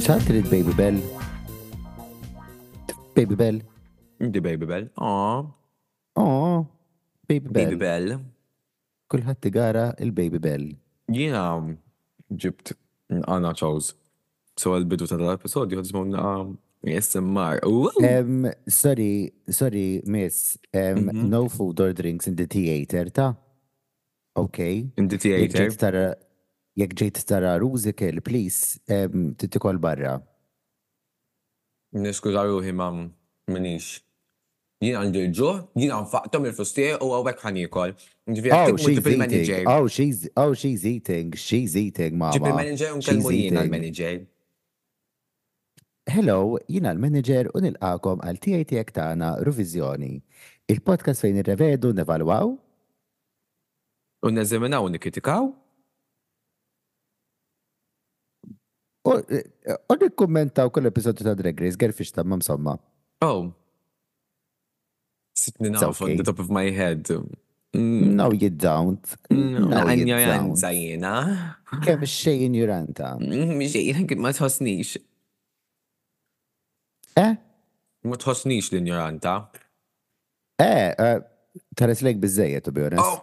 ċat li Baby Bell. Baby Bell. Di Baby Bell. Aww. Oh, Baby Bell. Baby Bell. Kulħadd tigara il-Baby Bell. Jiena ġibt Anna Chose. So għal-bidu ta' dal-episodju għadżmona ASMR. Sorry, miss. No food or drinks in the theater, ta? Okay. In the theater. Jek ġejt tara musical, please, titikol barra. Niskuża ruħi ma' minix. Jiena għandi ġo, jiena nfaqtom il-fustier u għawek ħanikol. She's eating, mama. Ġib il-manager unkelmu jiena l-manager. Hello, jina l-manager u nilqakom għal TATX tagħna Ruvizjoni. Il-podcast fejn irrevedu, nevalwaw? U neżeminaw u nikritikaw? U nikkommentaw kull episodju ta' Drag Race, gerfix ta' mamsomma. Oh. Sitni naf on the top of my head. No, you don't. Ignoranza jiena. Kemm xej ignoranta? Xejn, ma tħossnix. Ma tħossnix l-ignoranta. Tares lejk bizzejiet, to be honest.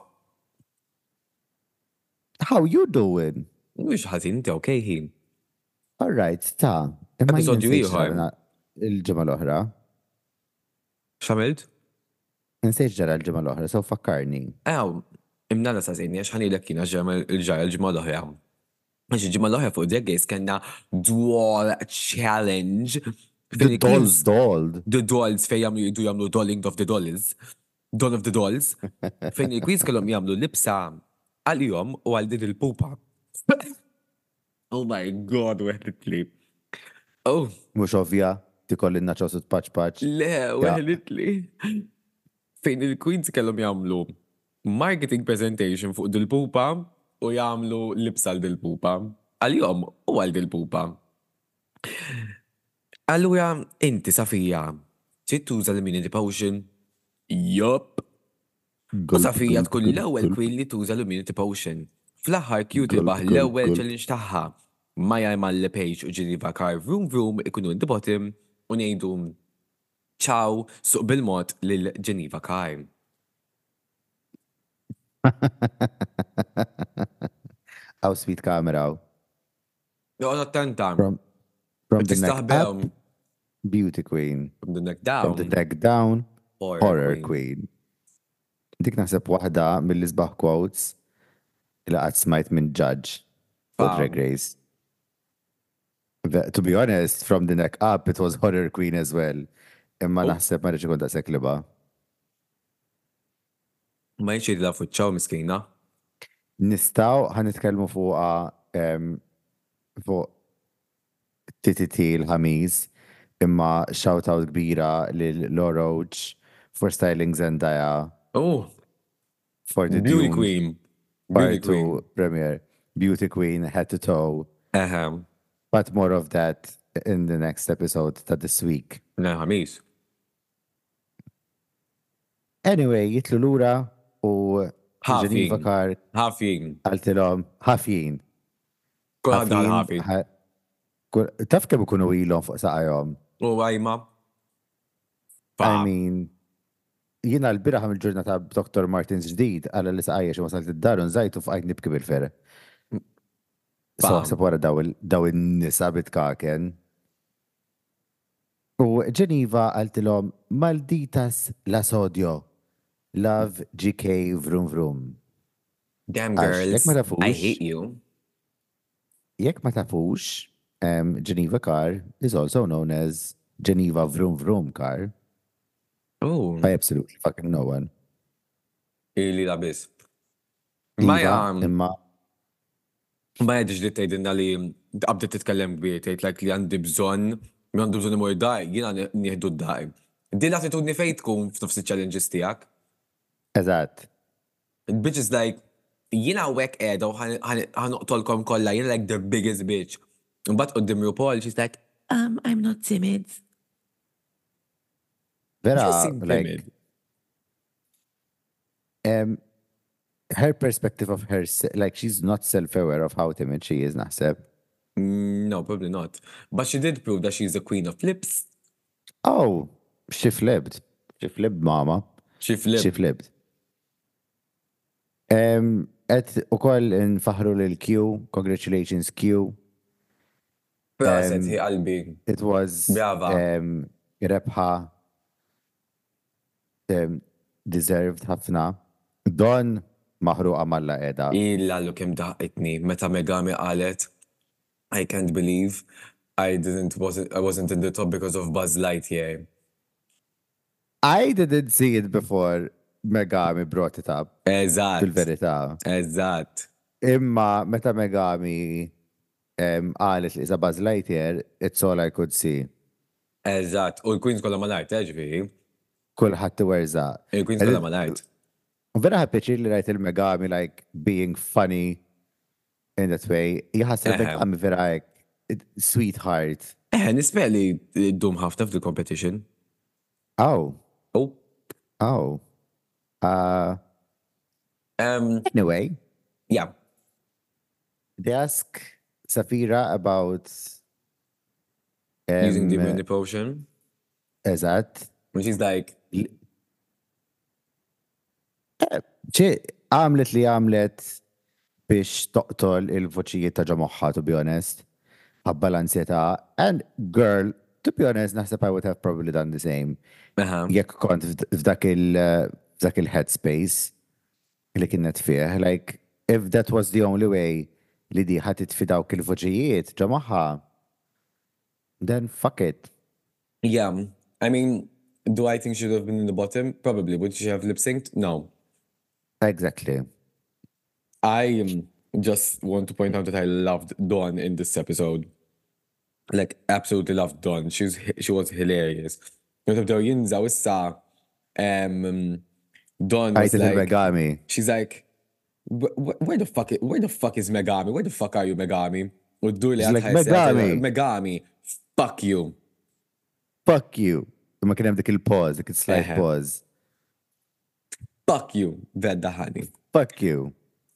How you doing? Mux ħazin, inti okej ħin. All right, ta' Episodju ieħor. Il-ġimgħa l-oħra. Xamilt? Nsejx ġara l-ġimgħa l-oħra, so fakkarni. Imnala sa' zejni, għax ħanilek kiena ġara l-ġimgħa l-oħra. Għax il-ġimgħa l-oħra fuq Drag Race kellna Doll Challenge. The dolls. The dolls fej jamlu dolling of the dolls. Doll of the dolls. Fejn il-quiz kellhom jamlu libsa għal-jom u għal din il-pupa. Oh my God, weħlitli. Oh. Mux ovvja, tikolli naċos u tpaċ. Le, weħlitli. Fejn il-queens kellhom jamlu marketing presentation fuq dil-pupa u jamlu libsa għal-dil-pupa. Għal-jom u għal-dil-pupa. Allura, inti Safija, ċit tuża l-immunity potion? Yup. U Safija tkun l-ewwel queen li tuża l-immunity potion. Fl-aħħar Cute baħ l-ewwel challenge tagħha. Maja Malle Page u Geneva Carr vroom ikunu in the bottom u ngħidu ciao suq bil-mod lil Geneva Carr. Aw sweet camera. Joqgħod attenta. From the neck up, Beauty Queen. From the neck down. From the neck down, Horror Queen. Dik naħseb waħda mill-isbaħ quotes ila qatt smajt minn judge for Drag Race. To be honest, from the neck up, it was Horror Queen as well. Imma naħseb ma rridx ikun daqshekk liba. Ma jċidi la fuċċaw miskina? Nistaw ħanitkellmu fuqha fuq TTT l-ħamiz, imma shout-out kbira lil Laura Roach for styling Zendaya. Oh, for the Beauty Dune Queen. Part 2 premiere. Beauty Queen, head to toe. But more of that in the next episode ta' this week. Na, ħamiz. Anyway, jitlu lura u Geneva Carr. Ħafin. Għaltilhom, ħafin. Kulħadd ħafin. Taf kemm ikunu ilhom fuq saqajhom. U għajma. I mean, jiena l-biraħ mill-ġurnata Dr. Martins ġdid għalla li saqajja xi wasalt id-dar u nżajtu f'qajt nibki bil-fer. So ħseb wara daw in-nisa bitkaken. U Geneva għaltilhom Malditas la sodio. Love GK vroom vroom. Damn girls, I hate you. Jekk ma tafux, Geneva Carr is also known as Geneva Vroom Vroom Carr. Oh. By absolutely fucking no one. Ili labis. Imma. Ma jadġ li tgħidilna li qabdet titkellem kbir, tgħid li għandi bżonn, għandu bżonn imur dar, jiena nieħdu d-dar. Din l-attitudni fejn tkun f'nofs iċ-challenges tiegħek. Eżatt. Bitch is like, jiena hawnhekk qiegħda u ħanoqtolkom kollha, jiena like the biggest bitch. Imbagħad qudiem RuPaul, she's like, I'm not timid. Vera, like, her perspective of her, like, she's not self-aware of how timid she is, naħseb. No, probably not. But she did prove that she's the queen of flips. Oh, she flipped. She flipped, mama. She She flipped. flipped. Et u koll nfaħru l-Q, congratulations Q. Proset, hi qalbi. It was Brava. rebħa deserved ħafna. Don maħruqa malla edha. Illa lu kem daħqitni. Meta Megami qalet, I can't believe I wasn't in the top because of Buzz Lightyear. I didn't see it before Megami brought it up. Eżatt. Fil-verità. Eżatt. Imma meta Megami qalet li isa Buzz Lightyear, it's all I could see. Eżatt. U l-Queens kollha malajt, ġifieri. Kulħadd iwerza. Il-Queens kollha malajt. Vera ħappeċi li rajt il-Megami like being funny in that way. Jħasseb Megami vera like sweetheart. Nispel li dum ħafna fil-competition. Oh. Oh. Oh. Anyway. Yeah. They ask Safira about using the immunity potion. Eżatt. When she's like, għamlet li għamlet biex toqtol il-voċijiet ta' ġamoħħa, to be honest. Ħabba l-ansjeta. And girl, to be honest, naħseb I would have probably done the same. Jekk kont f'dak il-headspace li kienet fih. Like, if that was the only way li di ħatit fi dawk il-voċijiet ġamoħħa, then fuck it. Yeah. I mean, do I think she should have been in the bottom? Probably. Would she have lip-synced? No. Exactly. I just want to point out that I loved Dawn in this episode. Like, absolutely loved Dawn. She was hilarious. Nibdew jinżaw issa Dawn was like, Megami. She's like, where the fuck is Megami? Where the fuck are you, Megami? U d-dur li She's like, Megami. Megami, fuck you. Fuck you. Ma kien hemm dik il-pause, dik il-slight pause. Fuck you, vedda ħani. Fuck you.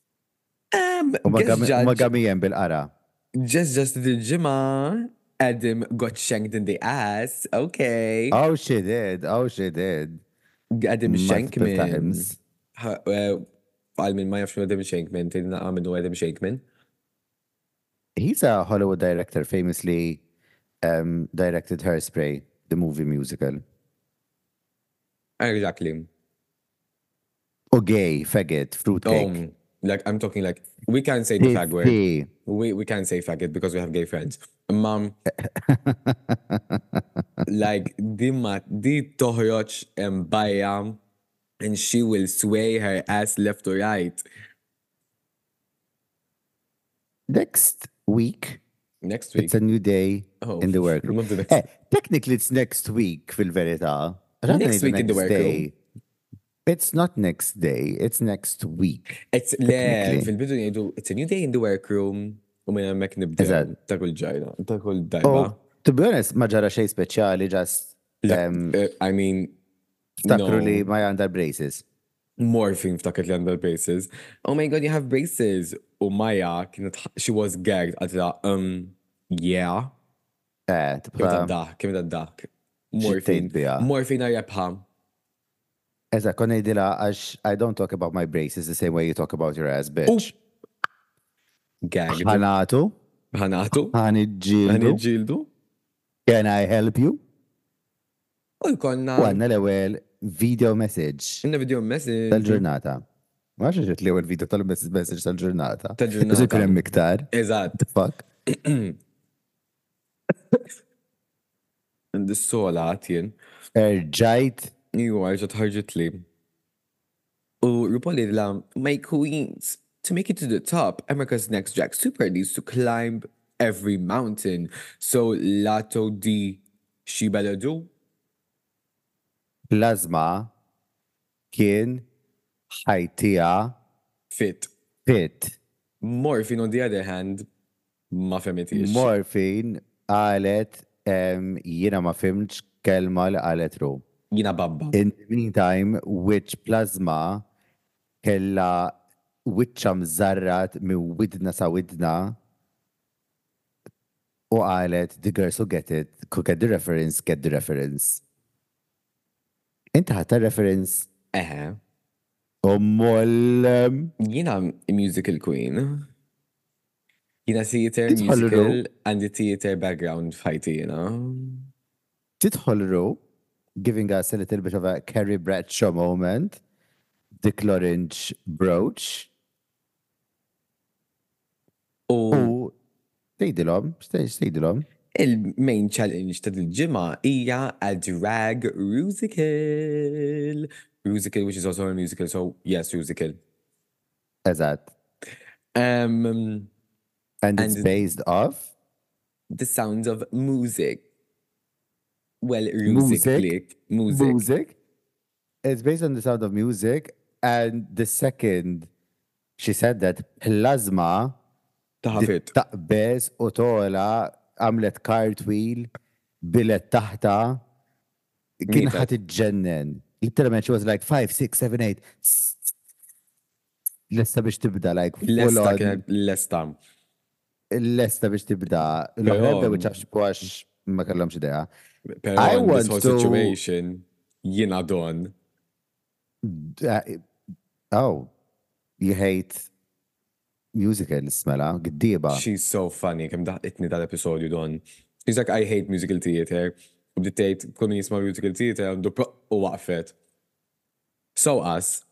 Megami jem bil-qara. Just the ġimma, Adam got shanked in the ass. Okay. Oh, she did. Adam Shankman. times. Għalmin ma jafx Adam Shankman, tidna għaminu Adam Shankman. He's a Hollywood director, famously directed Hairspray, the movie musical. Exactly. Oh, gay, faggot, fruitcake. Like, I'm talking like, we can't say the fag word. We can't say faggot because we have gay friends. Mom, like, di toħroċ mbajja and she will sway her ass left or right. Next week. It's a new day in the workroom. Technically, it's next week, fil-verità. Next week in the workroom. It's not next day, it's next week. It's fil-bidu jgħidu, it's a new day in the workroom. U minna mek nibdew. Ta' kull ġajna, ta' kull darba. To be honest, ma ġara xej speċjali, just I mean, ftakru li ma jgħandha braces. Morphine ftakret li għandha braces. Oh my god, you have braces. U Maja kienet, she was gagged. Għatla, yeah. Kienet għaddak. Morphine għajabħa. Eza, konna jidila għax I don't talk about my braces the same way you talk about your ass, bitch. Gagged. Ħanatu. Ħanidġildu. Can I help you? U jkonna. Għanna l-ewel video message. Inna video message. Tal-ġurnata. Ma ġeġet l-ewel video tal-message tal-ġurnata. Tal-ġurnata. Iżu kunem miktar. Eżatt. Fuck. Dis-sola għatjen. Erġajt. Iju għarġat ħarġet li. U RuPaul jidla, my queens, to make it to the top, America's Next Drag Super needs to climb every mountain. So Lato di she better do. Plasma kien ħajtija Fit. Morphine, on the other hand, ma femitiex. Morphine għalet jiena ma fimx kelma li għalet ru. Jina babba. In the meantime, Witch Plasma kella wiċċa mżarrat minn widna sa widna U qalet, the girls who get it, who get the reference, get the reference. Inti ħatta reference Eħe. moll Jina musical queen. Jina theater, Titħol musical, and the theater background fajti, tidħol ru, giving us a little bit of a Carrie Bradshaw moment, Dick Orange brooch. U tgħidilhom, x'tgħidilhom? Il-main challenge ta' dil-ġimgħa hija a drag musical. Musical, which is also a musical, so yes, musical. Eżatt. And it's based off the sounds of music. Well, music. Music. It's based on the sound of music, and the second she said that plasma taħafit taqbeż u tola għamlet cartwheel bilet taħta kien ħat iġġennen. Literally she was like 5, 6, 7, 8. Lesta biex tibda like Lesta kienet lesta. Lesta biex tibda. L-oħra biex ċafx għax ma kellhomx idea. Pero in this whole situation, jina don. Oh, you hate musicals, mela, giddiba. She's so funny, kem daħtitni dal-episodju don. She's like, I hate musical theater. U bdittejt, kun jisma musical theater, għandu u waqfet. So us.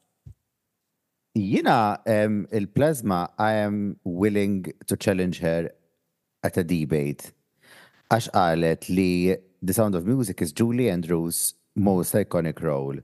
Jina, il-plasma, I am willing to challenge her at a debate. Għax qalet li The Sound of Music is Julie Andrews' most iconic role.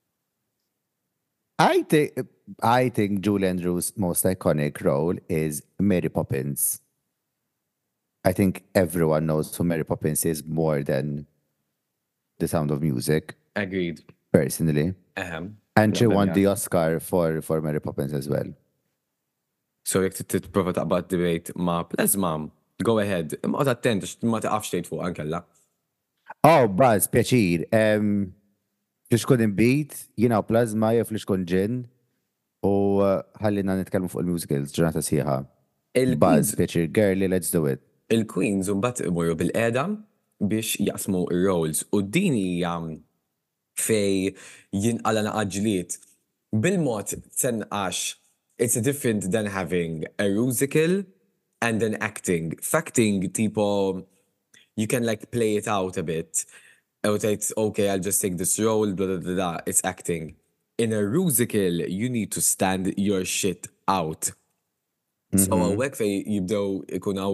I think Julie Andrews' most iconic role is Mary Poppins. I think everyone knows who Mary Poppins is more than The Sound of Music. Agreed. Personally. And she won the Oscar for Mary Poppins as well. So jek t-prova taqbad debate ma plasma, go ahead. Ma attent, ma taqafx tgħid fuq ankella. Oh, Buzz, pjaċir. Flix kun imbit, jina plasma, jew flix kun ġin, u ħallina nitkellmu fuq il-musicals, ġurnata sieħa. Buzz, pjaċir, girly, let's do it. Il-Queens mbagħad imorru bil-qeda biex jaqsmu ir-roles u din hija fej jinqala naqaġliet. Bil-mod tenqax, it's different than having a musical and then acting. Facting, tipo, you can like play it out a bit. It's okay, I'll just take this role, blah, blah, blah, blah. It's acting. In a musical, you need to stand your shit out. So għawek fej jibdew ikunaw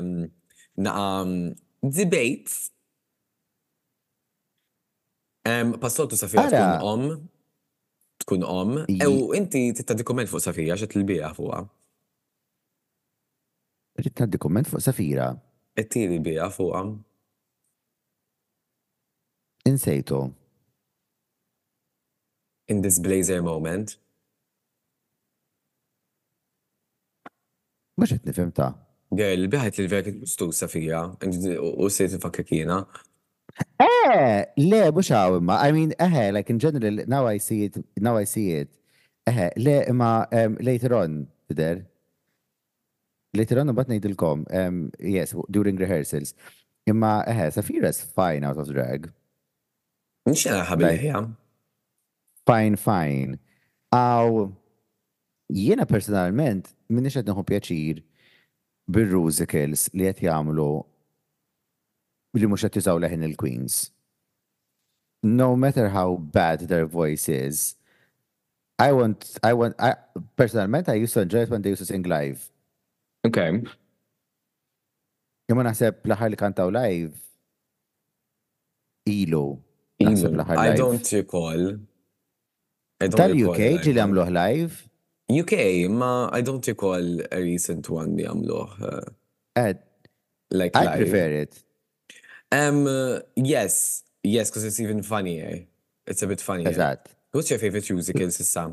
debates. Passoltu Safija tkun om. Ew, inti tittadi komment fuq Safija, xet l-bija fuqa. Tittadi komment fuq Safira? Ittiri bija fuqa. Insejtu. In this blazer moment. Mux għet nifem ta' Girl, biħat li l-verk stu Safija, u sejt nfakka kiena. Le, mux imma. I mean, like in general, now I see it. Le, imma later on, there. Later on, but nejdilkom, yes, during rehearsals. Imma, Safira's fine out of drag. Nxena ħabil-ħja. Fine. Jiena personalment, minni xed nħu pjaċir bil-musicals li qed jagħmlu li mhux qed jużaw leħin il-Queens. No matter how bad their voice is, I personalment, I used to enjoy it when they used to sing live. Okay. Imma naħseb l-aħħar li kantaw live, ilu. I don't recall. Tal-UK ġili għamluħ live? UK, ma I don't recall a recent one li għamluħ. Like I prefer it. Yes, because it's even funnier. It's a bit funnier. Eżatt. What's your favorite musical, sissa?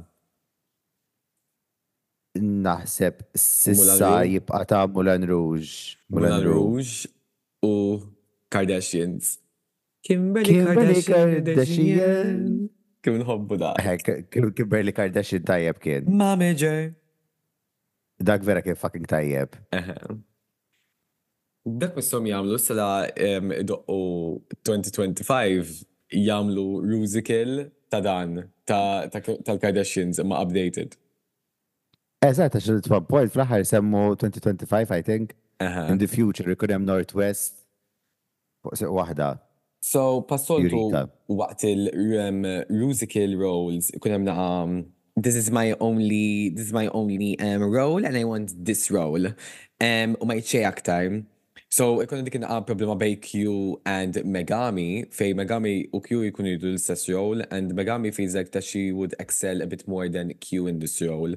Naħseb sissa jibqa ta' Moulin Rouge. Moulin Rouge u Kardashians. Kimberly Kardashian. Kim nħobbu da. Kimberly Kardashian tajjeb kien. Momager. Dak vera kien fucking tajjeb. Dak missom jagħmlu sala doqqu 2025 jagħmlu musical ta' dan tal-Kardashians imma updated. Eżatt, għax il-point fl-aħħar semmu 2025, I think. In the future, ikun hemm Northwest waħda. So, passoltu Eureka. waqt il-musical roles, ikun hemm this is my only role and I want this role. U ma jitxej aktar. So, ikun dik problema bej Q and Megami, fej Megami u Q jkun jidu l-istess role, and Megami feels like that she would excel a bit more than Q in this role.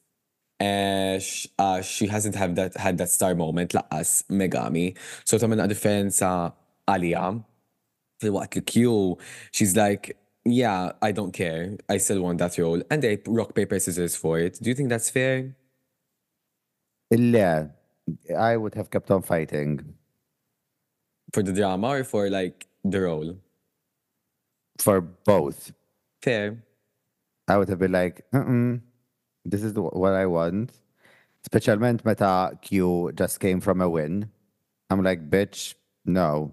She hasn't had that star moment laqqas Megami. So, tamen differenza għalija. Fil-waqt li Q, she's like, yeah, I don't care. I still want that role. And they rock, paper, scissors for it. Do you think that's fair? Le, I would have kept on fighting. For the drama or for like the role? For both. Fair. I would have been like, this is what I want. Specialment meta Q just came from a win. I'm like, bitch, no.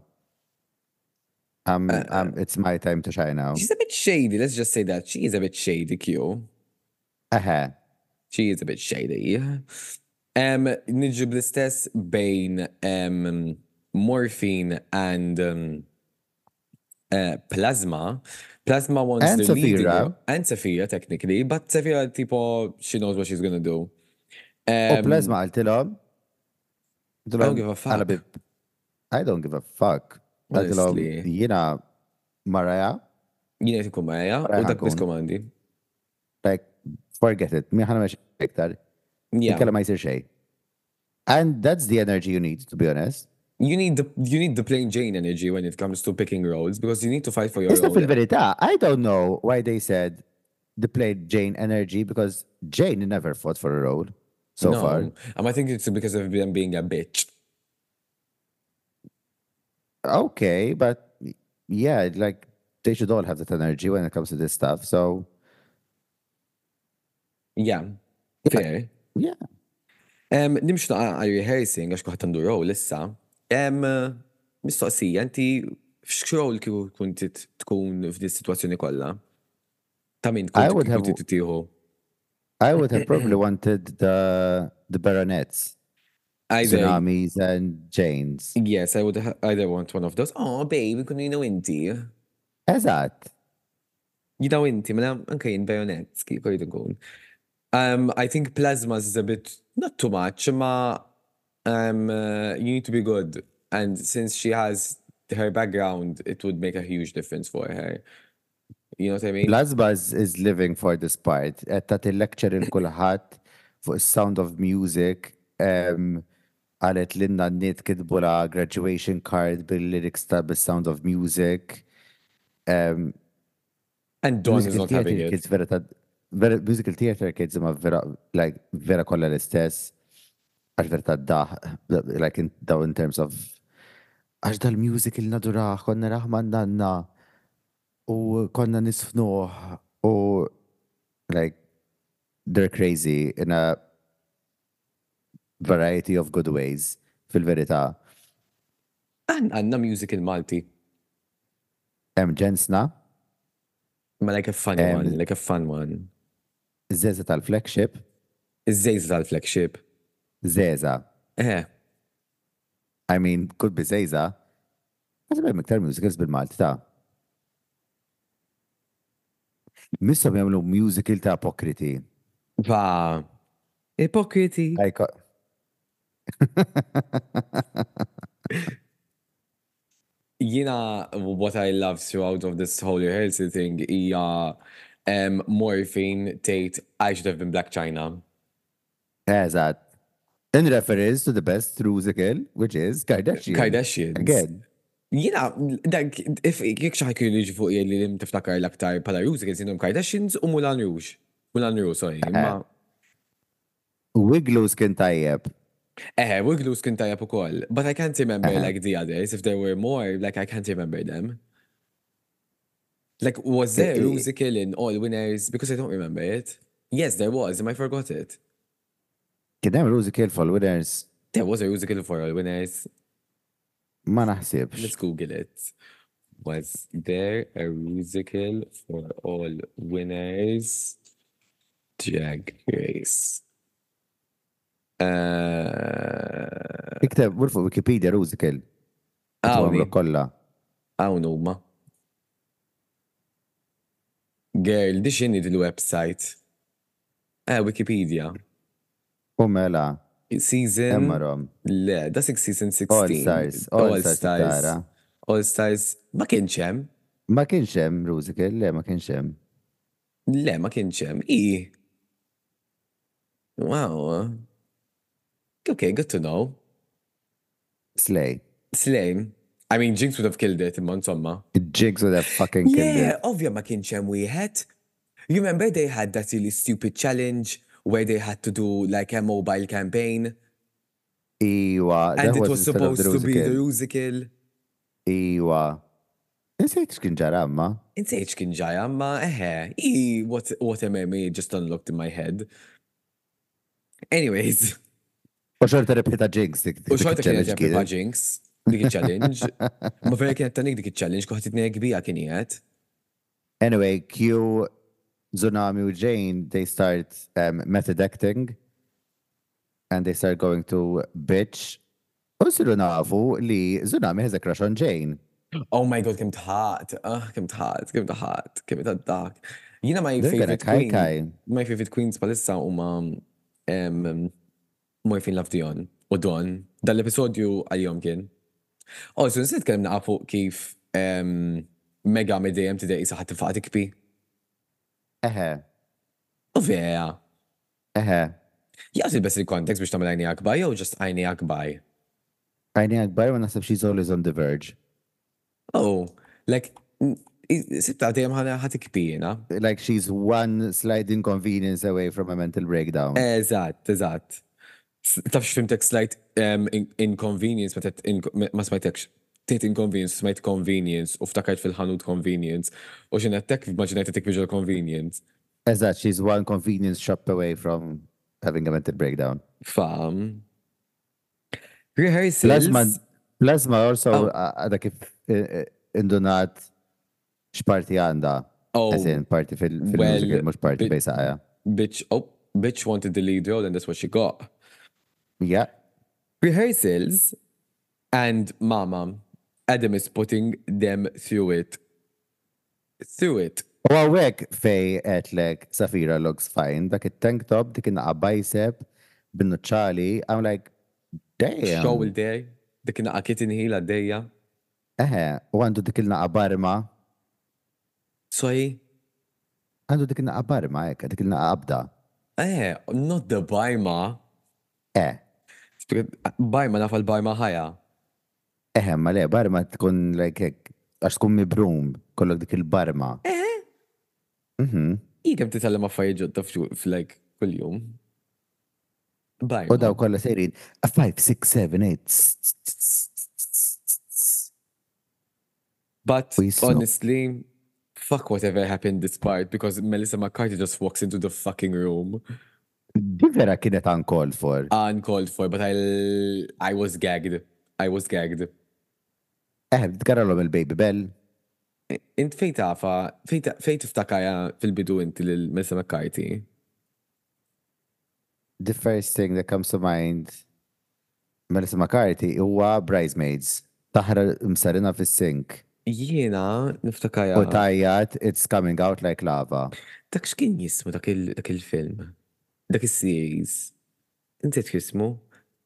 It's my time to shine now. She's a bit shady. Let's just say that. She is a bit shady, Q. She is a bit shady. Nidġu bl-istess bejn Morphine and Plasma. Plasma wants And the leading Saphira. role. And Saphira, technically. But Saphira, tipo, she knows what she's gonna do. Plasma għaltilom. I don't give a fuck. I don't give a fuck. Għaltilom, Honestly. jina Mariah, Jina tikun Maja, u Mariah dak bis ħankun. komandi. like, forget it. Mi ħana meċ iktar. Yeah. Ikkella ma jisir xej. And that's the energy you need, to be honest. You need the plain Jane energy when it comes to picking roles because you need to fight for your Issa role. fil-verità, I don't know why they said the played Jane energy because Jane never fought for a role so far. I think it's because of them being a bitch. Okay, but yeah, like they should all have that energy when it comes to this stuff. So Yeah. Fair. yeah. Nimxu għal rehearsing għax kuħat għandu role issa. Mistoqsija, inti f'xrol kieku kunti tkun f'di situazzjoni kollha? Ta' min I would have- kunti titieħu? I would have probably wanted the baronets, Either, tsunamis and Janes. yes, I would either want one of those. Oh, babe, kun jinaw inti. Eżatt. Jinaw inti, mela anka jien bajonets, kif jridu nkun. I think Plasma is a bit, not too much, ma you need to be good. And since she has her background, it would make a huge difference for her. You know what I mean? Plasma is living for this part. Tat il-lecture il-kulħat fuq Sound of Music. Għalet l-inna n-nit kidbu la graduation card bil-lyrics ta' bil-Sound of Music. And Dawn is Musical not having theater it. kids musical theater kids ma vera kolla l-istess. Għax vera ta' daħ, like in terms of għax dal-music il-naduraħ, konna raħman nanna u konna nisfnuħ u like they're crazy in a variety of good ways fil-verità. Għanna music il-Malti. Ġensna, Ma like a fun one, like a fun one. Zeza tal-flagship, Iż-żejz tal-flagship. Zeza. I mean, could be Zeza. Għazibem iktar musicals bil-Malti ta' Missom jamlu musical ta' apokriti. Va. Ipokriti. Like, What I love throughout of this whole rehearsal thing hija Morphine Tate I Should Have Been Black China. Eżat. In reference to the best musical, which is Kardashian. Kardashians. Again. Dak, if jek xaħki li ġifu li lim tiftakar l-aktar pala musicals jinnom Kardashians u Moulin Rouge. Moulin Rouge, sorry. Wiglows kien tajjeb. Wiglows kien tajab u koll. But I can't remember like the others. If there were more, like I can't remember them. Like, was there a musical in All Winners? Because I don't remember it. Yes, there was. I forgot it. Kien hemm musical for winners. There was a musical for All Winners. Ma Let's naħsibx. Google it. Was there a musical for all winners? Drag Race. Ikteb, wurfu Wikipedia Rusikel. Għawni, kolla. għawnu ma. Girl, di xini dil-website? Wikipedia. U mela. Season. Emmarom. Le, da season 16. All Stars. All Stars tara. All Stars. Ma kienċem? Ma kienx hemm Rusikel, le ma kienx hemm. Le, ma kienċem. Wow. Okay, good to know. Slay. Slay. I mean, Jinx would have killed it, imma insomma. Jigs would have fucking killed Yeah, it. ovvja ma kienċem wieħed. You remember they had that really stupid challenge where they had to do like a mobile campaign? Iwa. And that it was instead of supposed to be the Rusikel. musical. Iwa. Nsejt x'kien ġara ma. Insejċ kien ġaja, ma what a memory just unlocked in my head. Anyways. U xorta repeta Jigs. U xorta kienet jabba Jinx, dik challenge. Ma vera kienet tanik dik challenge, kuħat it-nejk bija kien jgħet. Anyway, Q, Tsunami u Jane, they start method acting and they start going to bitch. U siru nafu li Tsunami has a crush on Jane. Oh my god, kem tħat. Kem tħat. Kem tħat. Jina my They're gonna favorite queen. kai. My favorite queens palissa huma Morphine Love Dion u Don. Dal-episodju għal-jom kien. So nsiet kellim naqfu kif Mega Medejem tidej isa ħat tifaq tikbi. Eħe. U vera. Eħe. Jgħat il-best il-kontekst biex tamil għajni akbar, jew just għajni akbar? Għajni akbar ma nasib she's always on the verge. Oh, like, sibta għajem ħat ikbina. Like she's one slight inconvenience away from a mental breakdown. Eżatt. Tafx fimtek slight inconvenience, ma smajtekx. Tit inconvenience, smajt convenience, u ftakajt fil-ħanut convenience, u xinettek maġinajtetek visual convenience. Eżatt, she's one convenience shop away from having a mental breakdown. Fam. Rehearsals. Plasma also għada kif indunat x'parti għanda. As in, parti fil-musical, mux parti bejsaqja. Bitch wanted the lead role and that's what she got. Yeah. Rehearsals and Mama, Adam is putting them through it. U għawek fej etlek Safira looks fine, dak it-tank top, dik innaqa bicep, binnuċċali, I'm like, damn. Shoulder, dik innaqa kitten heel għaddejja. U għandu dik il-naqa barma. Sorry? Għandu dik il-naqa barma, dik il-naqa abda. Not the Barma. Barma nafa l-Barma ħaja. Ma le, barma tkun like, għax tkun mibrum, kollok dik il-barma. Kem titallem affarijiet ġodda f'like kull-jum. U daw kolla sejrin, 5, 6, 7, 8. But honestly, fuck whatever happened this part because Melissa McCarthy just walks into the fucking room. Di vera kienet uncalled for. Uncalled for, but I was gagged. Tkaralom il-Baby Bell. Int fejt tafa, fejt iftakaja fil-bidu inti l-Melissa McCarthy? The first thing that comes to mind, Melissa McCarthy, huwa Bridesmaids. Taħra msarina fis-sink. Jiena niftakajja. U tajjat, it's coming out like lava. Dak x'kien jismu dak il-film? Dak il-series? Inti jismu?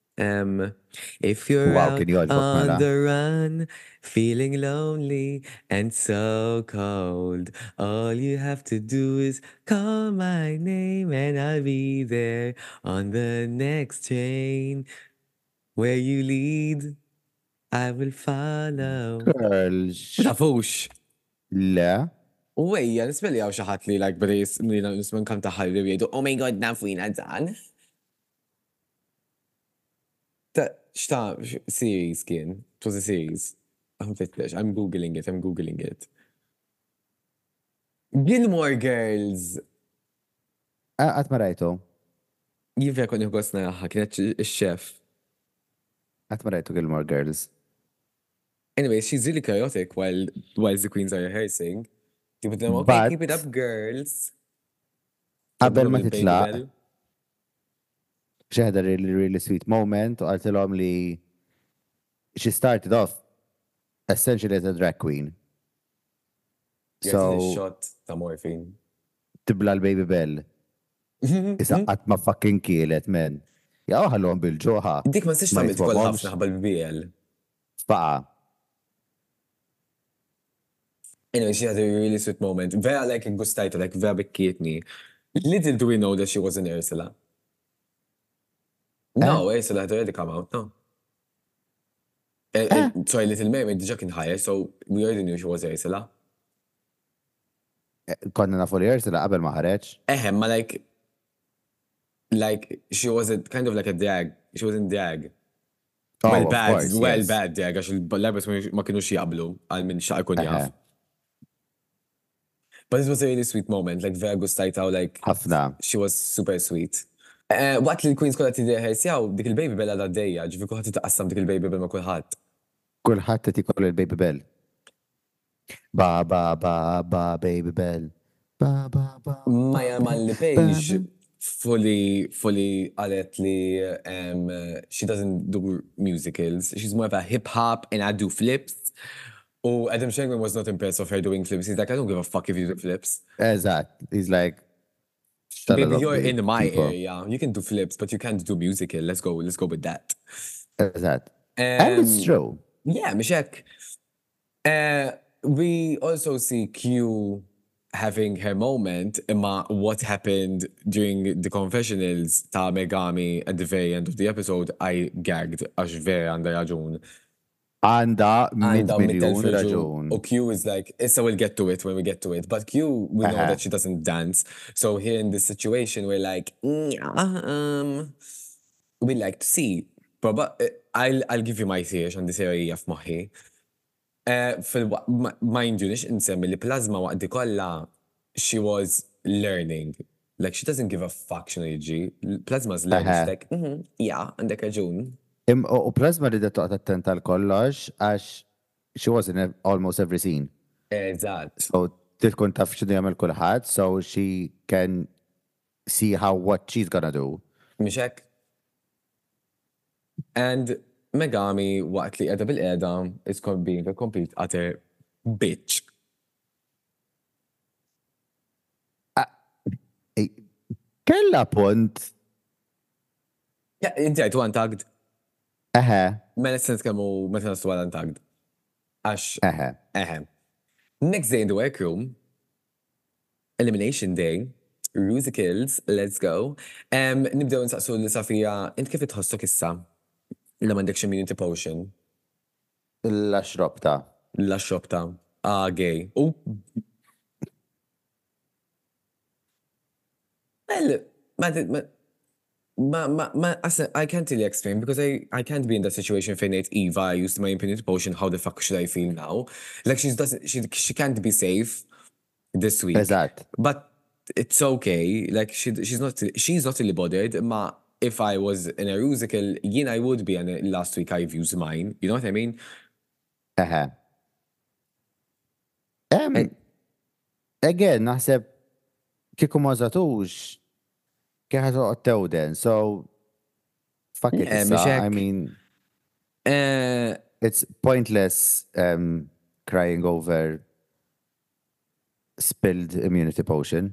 If you're out on the run, feeling lonely and so cold, all you have to do is call my name and I'll be there on the next train. Where you lead, I will follow. Girl, Tafux. Le. Uwejja, nisbelli għaw xaħat li like bada nisman kam taħħal li jgħidu, oh my god, nafwina dan. Xta, series kien. It was a series. I'm Googling it. Gilmore Girls. Għat marajtu. Jivja kon jħugosna jaħħa, kienet il-chef. Għat marajtu Gilmore Girls. Anyway, she's really chaotic while the queens are rehearsing. Tipo, them, okay, keep it But up, girls. qabel Ġabdulhom ma il-baby titlaq, bell. she had a really, really sweet moment u għaltilhom li she started off essentially as a drag queen. Jgħati So, shot ta' morphine. tibla l-baby bell. Issa qatt ma fucking kielet, men. Jaw ħallhom bil-ġoħa. Dik ma tistax tagħmel tkoll ħafna ħabba l-BBL. Faqa. Anyway, she had a really sweet moment. Vera like gustajta, like vera bekkietni. Little do we know that she wasn't Ursula. No, Ursula had already come out, no. Sorry, Little Mermaid diġa kien ħajja, so we already knew she was Ursula. Konna nafu li Ursula qabel ma ħareġ. Ma like she was kind of like a drag. She was in drag. Oh, well, of bad, course, well, yes. bad drag, għax il-labas ma kienu jaqblu għal minn xaq kun jaf. But it was a really sweet moment, like vera gustajta, like Ħafna. she was super sweet. Waqt li l-Queens kolla t-deħersjaw, dik il-baby bella da d-dejja, ġifi kuħat t-taqassam dik il-baby bella ma kullħat. Kulħadd qed ikollu l-baby bell. Ba ba ba ba baby bell. Ba ba ba. Maja Malli Page fully għalet li she doesn't do musicals. She's more of a hip-hop and I do flips. Oh, Adam Shankman was not impressed of her doing flips. He's like, I don't give a fuck if you do flips. Eżatt. He's like, Baby, you're in my area. You can do flips, but you can't do musical. Let's go with that. Eżatt. And it's true. Yeah, Mishek. We also see Q having her moment, imma what happened during the confessionals ta' Megami at the very end of the episode, I gagged, għax vera għanda raġun. Għanda 100 Għanda miljon 100 raġun. O Q is like, issa we'll get to it when we get to it. But Q, we know that she doesn't dance. So here in this situation, we're like, we like to see. I'll give you my theory on this area f'moħħi. Mind you, nix insemmi li Plasma waqt di kolla, she was learning. Like, she doesn't give a fuck xinu jiġi. Plasma's learning. She's like, yeah, għandek raġun. U Plasma ridet toqgħod attenta l-kollox għax she was in almost every scene. Eżatt. So tkun taf x'inhu jagħmel kulħadd, so she can see what she's gonna do. Mixek. And Megami waqt li qiegħda bil-qiegħda is being a complete utter bitch. Kella punt. Ja, inti għajtu untagged. Mela s-nitkellmu meta nastu għal untagged. Għax. Next day in the workroom, elimination day, musicals, let's go. Nibdew nsaqsu li Safija, int kif itħossok issa? La mandek immunity potion. La xrobta. La xrobta. Gay. Well, I can't really explain because I can't be in that situation fejn Eva, I used my infinite potion, how the fuck should I feel now? Like she can't be safe this week. Eżatt. But it's okay. Like she's not really bothered. Ma if I was in a musical, I would be, and last week I've used mine. You know what I mean? Again, naħseb kieku ma żatux kieħat toqgħod tewden, so fuck it. I mean, it's pointless crying over spilled immunity potion.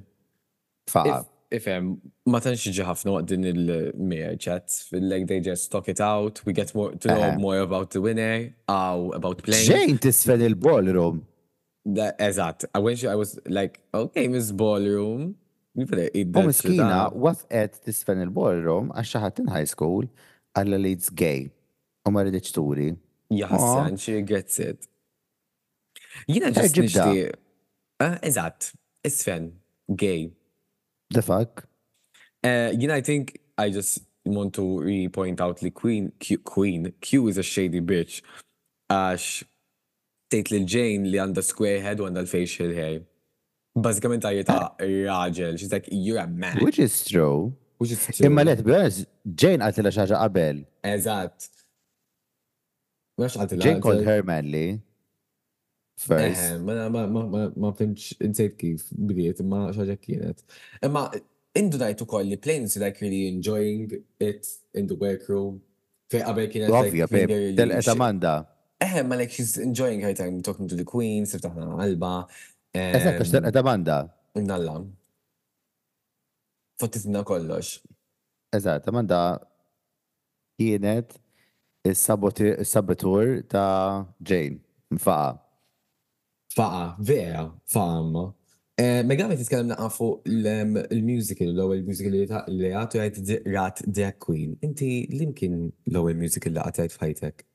Ma tantx ġi ħafna waqt din il-mayor chats, like they just talk it out, we get more to know more about the winner, about playing. Ġejn tisfen il-ballroom. Eżatt. I was like, okay, Miss Ballroom. We better eat that. Miskina, wafqet tisfen il-ballroom għax xaħat in high school għalla li it's gay. U ma rridx turi. Jaħassan, she gets it. Jina ġist nixti. Eżatt. Isfen. Gay. The fuck? I think I just want to re-point out li Q is a shady bitch. Għax tejt li Jane li għanda square head u għanda l-facial hair. Bazzikament għajta raġel. She's like, you're a man. Which is true. Imma let be honest, Jane għatila xaġa qabel. Eżatt. Mux għadila. Jane called her manly first. Ma fimx insejt kif bidiet, ma xaġa kienet. Imma indu najtu koll li Plains like really enjoying it in the workroom. Fej qabel kienet Ovvja, babe. Telqet Amanda. Ma like she's enjoying her time talking to the queen, siftaħna qalba. Eżatt, għax telqet Amanda. Nalla. Fottitina kollox. Eżatt, Amanda kienet il-sabotur ta' Jane. Mfaqa. Faqa, vera, faqa ma. Megami titkellem naqa fuq il-musical, l-ewwel musical li għatu għajt rat Drag Queen. Inti l-imkien l-ewwel musical li għatu għajt fajtek?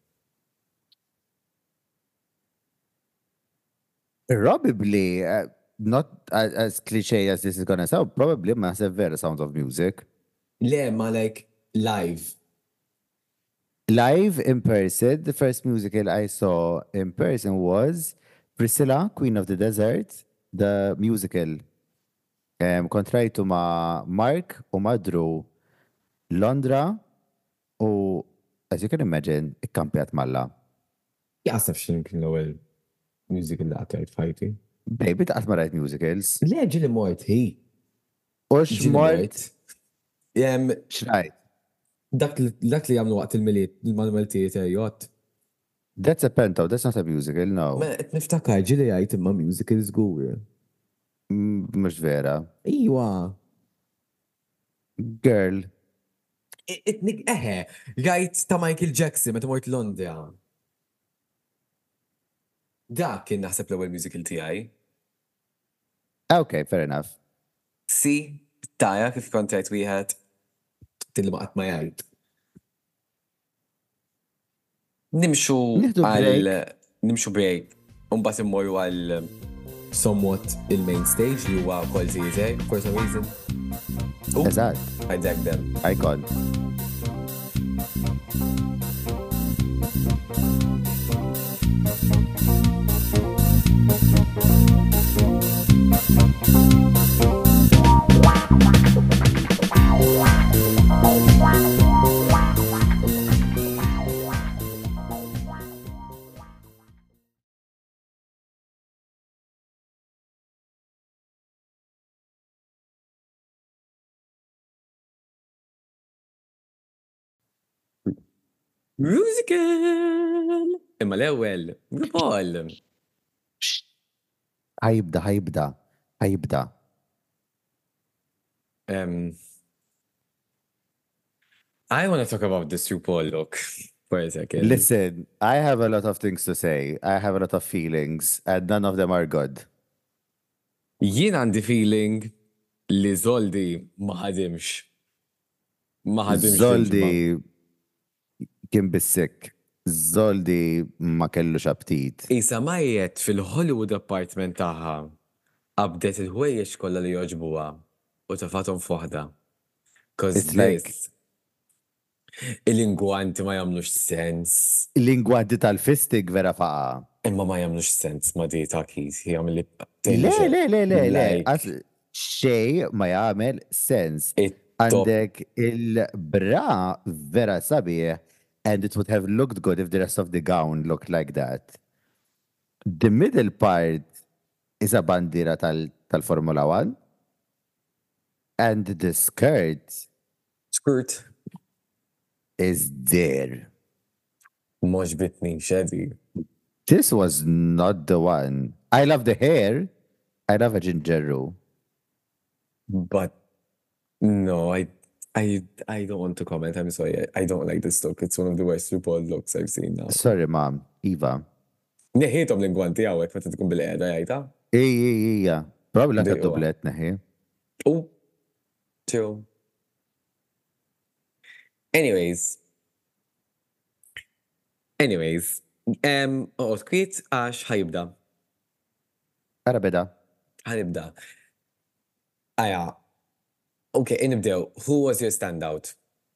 Probably, not as cliche as this is gonna sound, probably massive vera Sound of Music. Le, ma like live. Live in person, the first musical I saw in person was Priscilla, Queen of the Desert, the musical. Kontrajtu ma Mark u Madru Londra u, as you can imagine, ikkampjat malla. Jaqsaf xin kien l-ewwel musical li għatu għajt fajti. Baby, taqt ma rajt musicals. Le, ġili mort, hi. U xmort, xrajt. Dak li għamlu waqt il-miliet, il-manueltijiet jgħot. That's a pento, that's not a musical, no. Ma niftakar ġili għajt imma musicals għuwi. Mux vera. Iwa. Girl. Għajt ta' Michael Jackson, meta mort Londra. Dak kien naħseb l-ewwel musical tiegħi. Okay, fair enough. Si, taja kif kont għajt wieħed. Tilli ma qatt ma jgħid. Nimxu break. Mbagħad immorru għal somewhat il-main stage li huwa Call Theater, for some reason. Eżatt. I dig them. Icon. Musical! Imma l-ewwel, RuPaul. Ħajibda. I want to talk about this RuPaul look for a second. Listen, I have a lot of things to say. I have a lot of feelings, and none of them are good. Jien għandi feeling li Zoldi ma ħadimx. Zoldi kien bissik. Zoldi ma kellu xabtit. Isa majjet fil-Hollywood apartment taħħa abdet il-ħwejjex kollha li joġbuha u tafatom f'waħda. It's like il-lingwanti ma jagħmlux sens. Il-lingwanti tal-fistik vera faqa. Imma ma jagħmlux sens ma di ta' kis jagħmel li. Le. Xej ma jagħmel sens. Għandek il-bra vera sabiħ, and it would have looked good if the rest of the gown looked like that. The middle part is a bandira tal-Formula 1. And the skirt is there. Mux bitni, xedi. This was not the one. I love the hair. I love a gingeroo. But no, I don't want to comment. I'm sorry. I don't like this look. It's one of the worst RuPaul looks I've seen now. Sorry, Mom. Eva. Neħietom l-ingwanti għawek meta tkun bil-qeda jgħajta? Ija. Probably għanka dublet neħi. Oh, true. Anyways, kwit għax ħajibda. Ara beda. Ħanibda. Aja. Okay, inibdew. Who was your standout?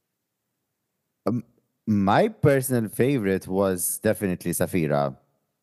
My personal favorite was definitely Safira.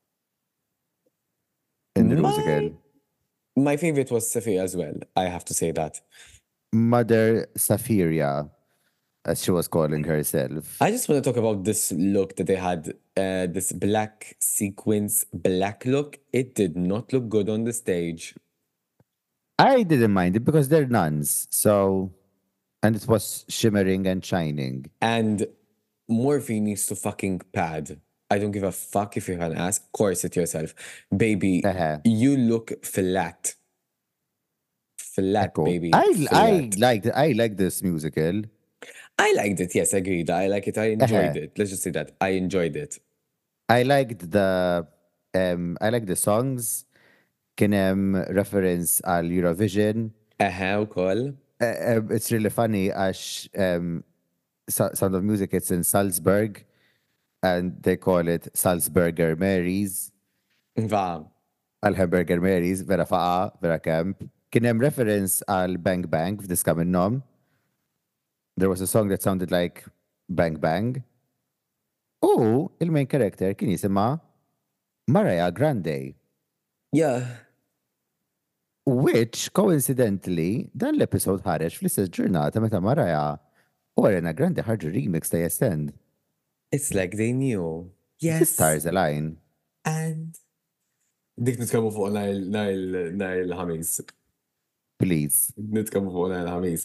In the musical. My favorite was Safira as well. I have to say that. Mother Safiria, as she was calling herself. I just want to talk about this look that they had this black sequins, black look, it did not look good on the stage. I didn't mind it because they're nuns. So, and it was shimmering and shining. And Morphine needs to fucking pad. I don't give a fuck if you have an ass. Corset yourself. Baby, you look flat. Flat, Cool. baby. I like this musical. I liked it, yes, agreed. I like it. I enjoyed it. Let's just say that. I enjoyed it. I liked the songs. Kien reference għal Eurovision. Ukoll. It's really funny għax Sound of Music, it's in Salzburg and they call it Salzburger Marys. Va. Għal-Hamburger Marys, vera faqa, vera camp. Kien hemm reference għal Bang Bang f'diska minnhom. There was a song that sounded like Bang Bang. U il-main character kien jisimha Mariah Grande. Yeah. Which, coincidentally, dan l-episode ħareġ fl-istess ġurnata meta Mariah u Ariana Grande ħarġu remix ta' Yestend. It's like they knew. Yes. Stars align. And dik nitkamu fuq Nile Ħamis. Please. Nitkamu fuq Nile Ħamis.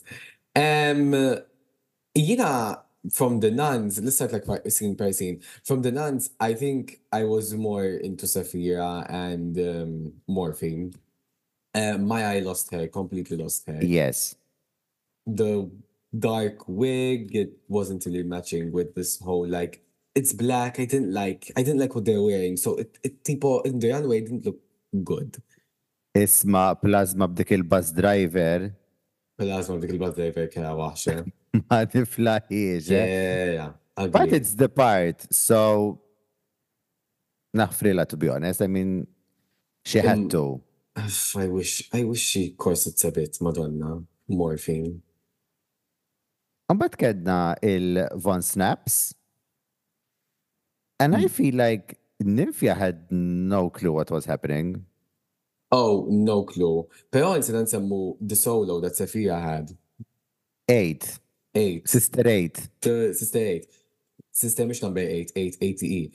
Jina, from the nuns, let's start like scene by scene. From the nuns, I think I was more into Saphira and Morphine. My eye lost hair, completely lost hair. Yes. The dark wig, it wasn't really matching with this whole like it's black. I didn't like what they're wearing. So it tipo in the runway didn't look good. Isma plasma b'dik il-bus driver. Plasma b'dik il-bus driver kena waħxa. Ma tiflaħiex. Yeah. But it's the part. So naħfrila, to be honest. I mean, she had to. I wish she corsets a bit, Madonna. Morphine. But kedna il-Von Snaps. And I feel like Nymphia had no clue what was happening. Oh, no clue. Pero incident semmu the solo that Saphira had. 8. Sister 8. Sister 8. Sister mish number 8. 8 ATE.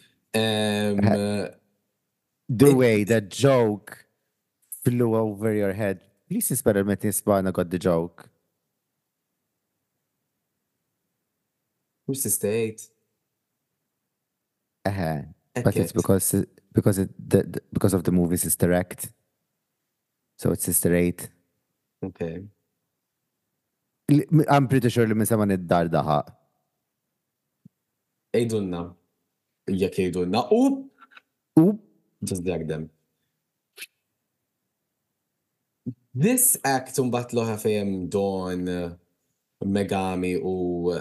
The way that joke flew over your head. Please spell met nisbana got the joke. Who's Sister 8? But it's because of the movie Sister Act. So it's Sister 8. Okay. I'm pretty sure li minn sama id-dar daħa. Ejdunna. Jek ejdunna. Oop! Just drag them. This act unbat loħa fejem Dawn, Megami u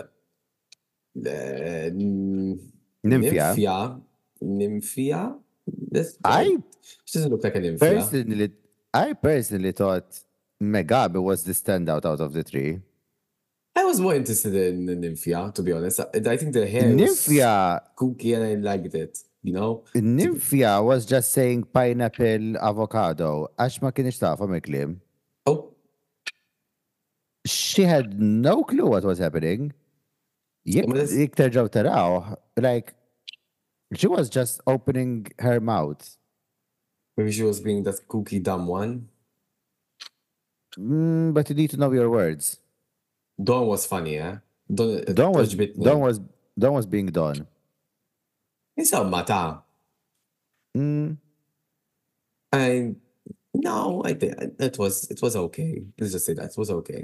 Nymphia? She doesn't look like a Nymphia. I personally thought Megami was the standout out of the three. I was more interested in Nymphia, to be honest. I think the hair was kooky and I liked it, you know? Nymphia was just saying pineapple avocado. Għax ma kienx tafa miklim. Oh. She had no clue what was happening. Jek terġaw taraw, like, she was just opening her mouth. Maybe she was being that kooky dumb one. But you need to know your words. Dawn was funny, eh? Dawn was being Dawn. Insomma, ta. No, I think it was okay. Let's just say that it was okay.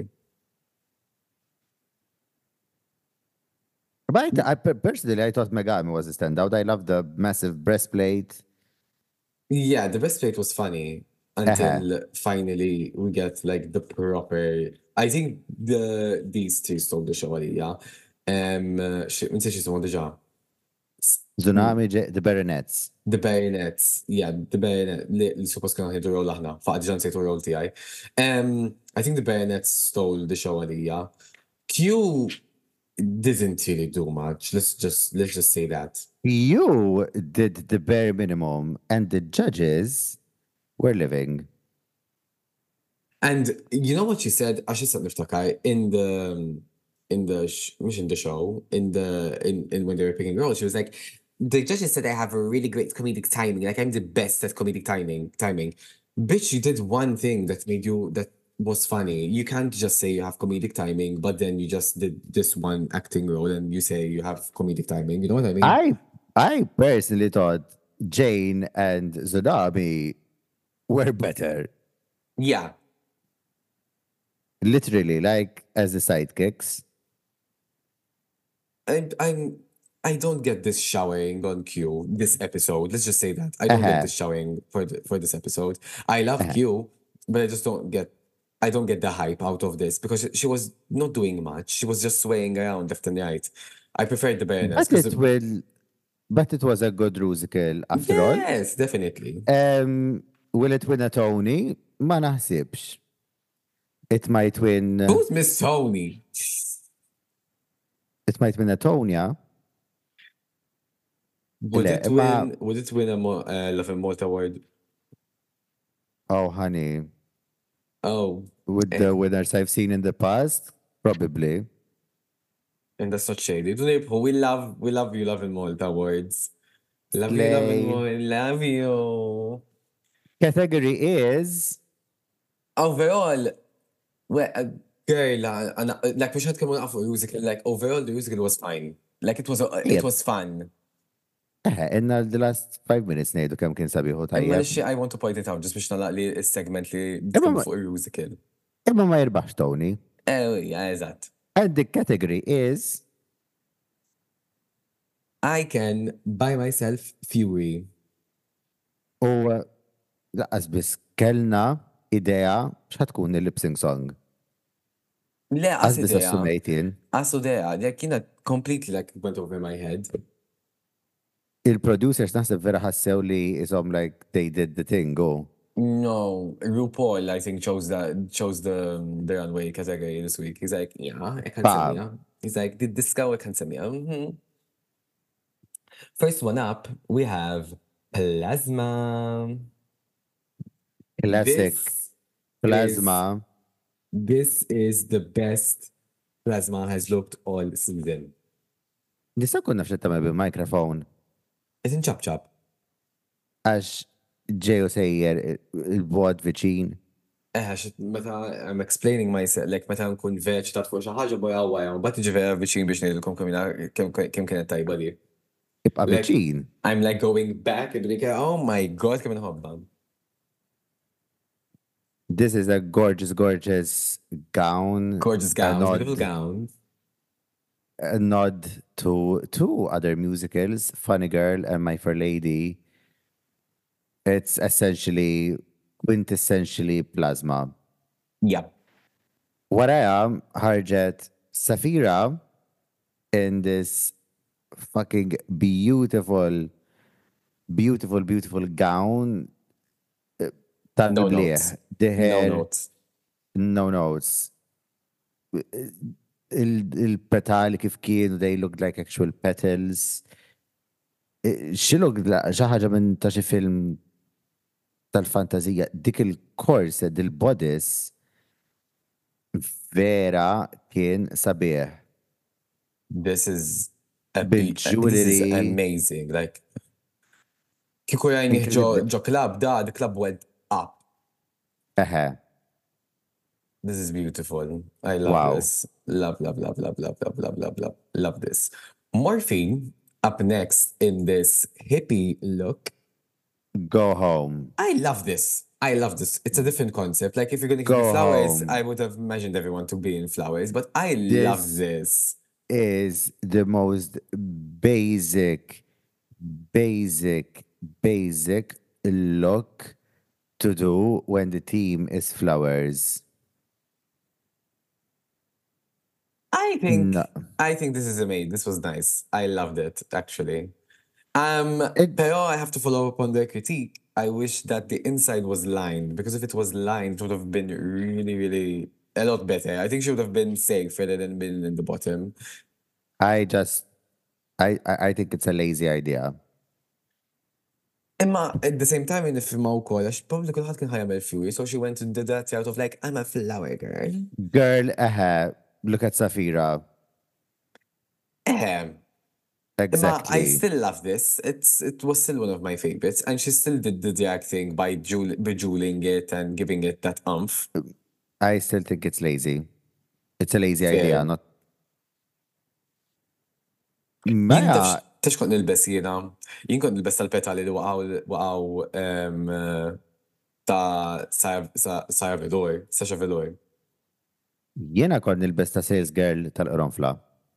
But I thought Megami was a standout. I love the massive breastplate. Yeah, the breastplate was funny until finally we get like the proper. I think these two stole the show, yeah. Minsi xismu diġa. Tsunami, the Baronets. The Baronets, yeah, the Baronet li suppos kena ħidu roll aħna, faqad ġan sejtu roll tijaj. I think the Baronets stole the show, yeah. Q didn't really do much. Let's just say that. You did the bare minimum, and the judges were living. And you know what she said? Għax issa niftakar in the show, when they were picking girls, she was like, the judges said I have a really great comedic timing. Like I'm the best at comedic timing. Bitch, you did one thing that was funny. You can't just say you have comedic timing, but then you just did this one acting role and you say you have comedic timing. You know what I mean? I personally thought Jane and Zodami were better. Yeah. Literally, like as the sidekicks. I don't get this showering on Q this episode. Let's just say that I don't get this showering for this episode. I love Q, but I don't get the hype out of this because she was not doing much. She was just swaying around left and right. I preferred the Baroness But it was a good musical after all. Yes, definitely. Will it win a Tony? Ma naħsibx. It might win. Who's Miss Tony? It might win a Tonya. Would it win a Love and Malt award? Oh, honey. Oh. With the winners I've seen in the past, probably. And that's not shady. We love you, Love and Malt awards. Love you, Love and Malt. Love you. Category is overall. Well, girl, like we should come on for musical. Like overall, the musical was fine. Like it was fun. In the last 5 minutes nejdu kemm kien sabiħu tajjeb. I want to point it out just biex nalaq li s-segment li tkun fuq il-musical. Imma ma jirbaħx Tony. Yeah, eżatt. And the category is I Can Buy Myself Fury. U laqas biss kellna idea x'ħatkun il-lip-sync song. Le, as assumejtin. Idea, kienet completely like went over my head. Il-producers naħseb vera ħassew li isom like they did the thing, go. No, RuPaul I think chose the runway category this week. He's like, yeah, I can semija. He's like, did this go? I can semija. First one up, we have Plasma. Classic. Plasma. This is the best Plasma has looked all season. Nisa kunna f'xetta bil-mikrofon. Isn't chop. Għax ġeju sejjer il-bod viċin. I'm explaining myself, like meta nkun veċ ta' fuq xi ħaġa boj għawwa, bat iġi vera viċin biex ngħidilkom kemm kienet tajba li. Ibqa' viċin. I'm like going back and like, oh my god, kemm inħobba. This is a gorgeous gown. Gorgeous gown, beautiful gown. A nod to two other musicals, Funny Girl and My Fair Lady. It's essentially, quintessentially Plasma. Yeah. Wara ħarġet Safira in this fucking beautiful gown. No notes. The hair. No notes. No notes. Il-petali kif kienu, they looked like actual petals. She looked like ħaġa minn ta' xi film tal-fantazija. Dik il-korset, il-bodice vera kien sabiħ. This is amazing. Like kiku jajni ġo club, the club went up. This is beautiful. I love this. Love this. Morphine up next in this hippie look. Go home. I love this. It's a different concept. Like if you're going to give me flowers, I would have imagined everyone to be in flowers, but I love this. Is the most basic look to do when the theme is flowers. I think this is amazing. This was nice. I loved it, actually. Pero I have to follow up on the critique. I wish that the inside was lined, because if it was lined, it would have been really, really a lot better. I think she would have been safe rather than been in the bottom. I think it's a lazy idea. Imma at the same time in the film wkoll għax probably kulħadd kien ħajjagħmel Fury, so she went and did that out of like, I'm a flower girl. Girl, look at Safira. I Exactly. still love this. It was still one of my favorites, and she still did the drag thing by bejeweling it and giving it that umph. I still think it's lazy. It's a lazy idea, Fair. not Jien Maya. tax kont nilbes jiena. Jien kont nilbes tal-petali li waqgħu ta' Velour, Sasha Velour. Jiena kont nilbes ta' sales girl tal-qronfla.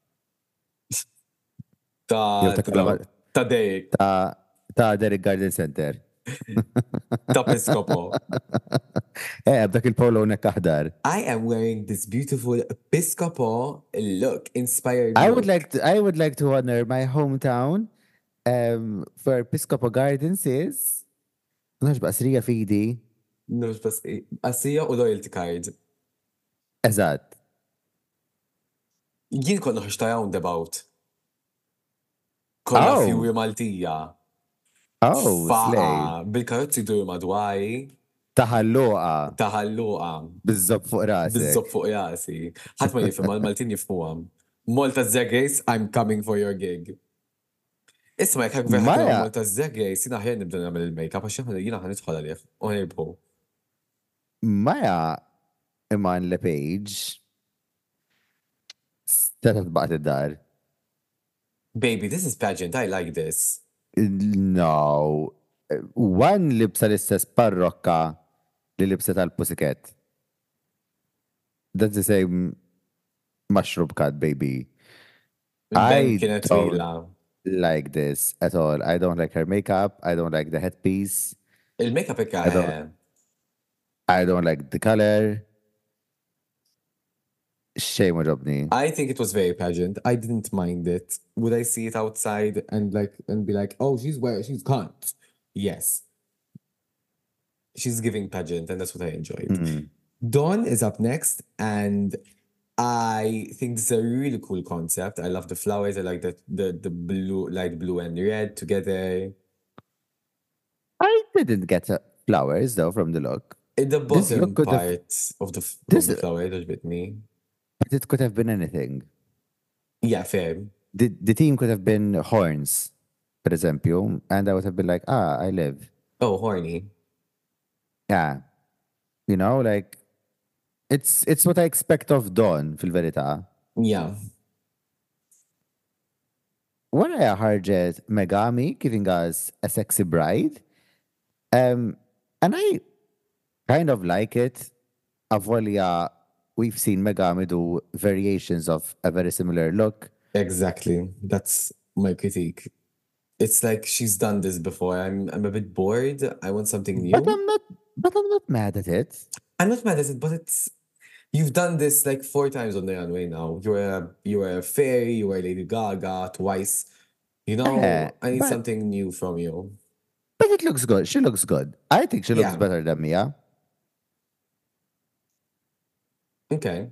Jew Ta' Derek, ta' Derek Garden Center. ta' Piscopo. B'dak il-polo nek aħdar. I am wearing this beautiful Piscopo look, inspired I look. would like to honor my hometown for Piscopo Gardens is Nax baqsrija fidi. Mux bas qasija u loyalty card. Eżatt. Jien kont noħroġ ta' roundabout. Kolla Oh. Fury Maltija. Oh, slay. Faqa, bil-karozzi dur madwari, Taħalluqa. taħalluqa, Bizzob fuq rasek. bizzob fuq jasi. Ħadd ma jifhem, mal-Maltin jifhmuhom. Malta Drag Race, I'm coming for your gig. Isma jekk veħet Maja. Malta Drag Race, jiena ħjar nibda nagħmel il-makeup għax jiena ħanidħol għalih u ħerbħu. Maja Iman LePage stata tbaqt id-dar. Baby, this is pageant, I like this. No. One libsa l-istess parrokka li libsa tal-Pussycat. That's the same mushroom cut, baby. Ben I kienet don't twila. like this at all. I don't like her makeup. I don't like the headpiece. Il-makeup ikka I don't- I don't like the color. Xej ma ġobni. I think it was very pageant. I didn't mind it. Would I see it outside and be like, oh, she's cunt? Yes. She's giving pageant, and that's what I enjoyed. Dawn is up next, and I think this is a really cool concept. I love the flowers. I like the blue, light blue and red together. I didn't get flowers though from the look. In the This bottom look could have- part of the this- flower, it with me. But it could have been anything. Yeah, fair. The team could have been horns, for example, and I would have been like, I live. Oh, horny. Yeah. You know, like it's what I expect of Dawn, fil-verità. Yeah. Wara ħarġet Megami giving us a sexy bride. And I kind of like it. Avolja, we've seen Megami do variations of a very similar look. Exactly. That's my critique. It's like she's done this before. I'm a bit bored. I want something new. But I'm not mad at it. I'm not mad at it, but you've done this like 4 times on the runway now. You were a fairy, you were Lady Gaga twice. You know, Yeah, I need but- something new from you. But it looks good. She looks good. I think she looks Yeah. better than Mia. Okay.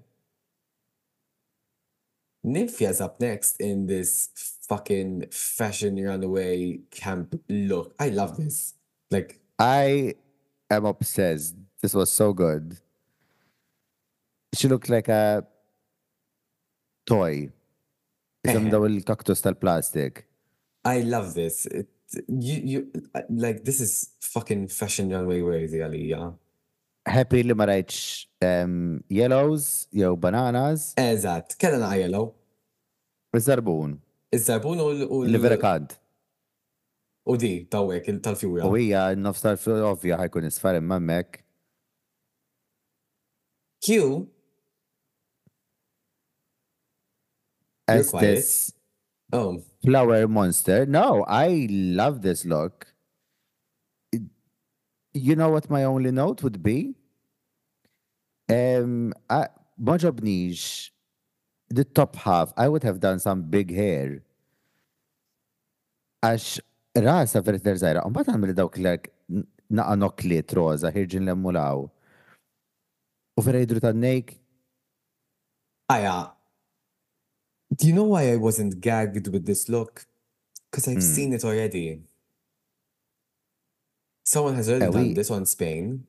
Nymphia's up next in this fucking fashion runaway camp look. I love this. Like, I am obsessed. This was so good. She looked like a toy. Isem daw il-kaktus tal-plastic. I love this. Like, this is fucking fashion runway worthy, Aliyah. Happy li ma rajtx yellows, jew bananas, Eżatt, kena naqajelo. iż-żarbun, Iż-żarbun u li vera kant. U di, tawek, tal-fjura. U hija n-nofs tal-ovvja ħajkun isfar imma hemmhekk. Q, As quiet. this oh, flower monster. No, I love this look. You know what my only note would be? Ma ġobnix the top half. I would have done some big hair. Għax rasa veriter zaħira. Un bat għamil dawk like naqa nokliet roza, ħirġin l-emmulaw. U vera jidru tan-nejk. Aya. Do you know why I wasn't gagged with this look? Because I've seen it already. Someone has already done this on Spain.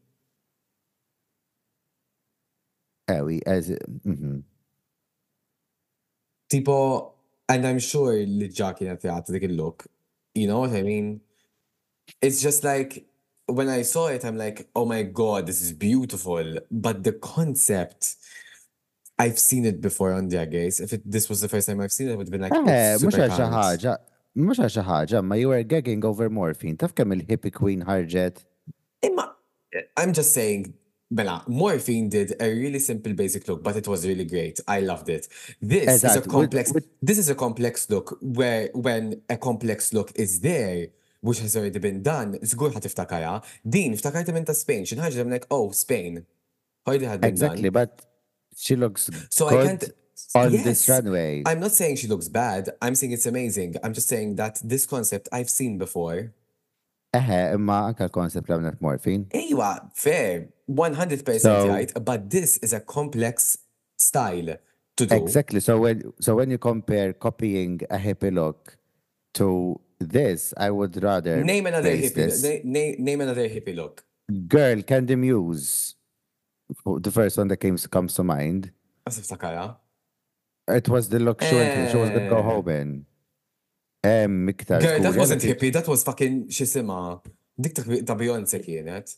Ewi, as mhm. Tipo, And I'm sure li ġa kienet jagħti dik il-look. You know what I mean? It's just like when I saw it, I'm like, oh my God, this is beautiful. But the concept, I've seen it before on Drag Race. If this was the first time I've seen it, it would have been like, it's Mux super għal xi can't. ħaġa, mux għal xi ħaġa, ma you were gagging over morphine. Taf kemm il-hippie queen ħarġet? Imma, I'm just saying, Bella, Morphine did a really simple basic look, but it was really great. I loved it. This is a Eżatt, complex, this is a complex look where when a complex look is there, which has already been done, żgur ħat iftakarha. Din iftakarta minn ta' Spain. Xi ħaġa I'm like, oh, Spain. Already had been exactly, done. but she looks So I good can't. on Yes, this runway. I'm not saying she looks bad. I'm saying it's amazing. I'm just saying that this concept I've seen before. Imma anka l-koncept li għamlet morphine. Ewa, fair, 100% So- right, but this is a complex style to do. Exactly. So when you compare copying a hippie look to this, I would rather Name another base hippie. this. Name another hippie look. Girl, Candy Muse, the first one that comes to mind. Għasif takara. It was the look she was gonna go home in. Miktar. Girl, that skuri, wasn't għalek- hippie, that was fucking xisima. Dik ta' Beyonce kienet.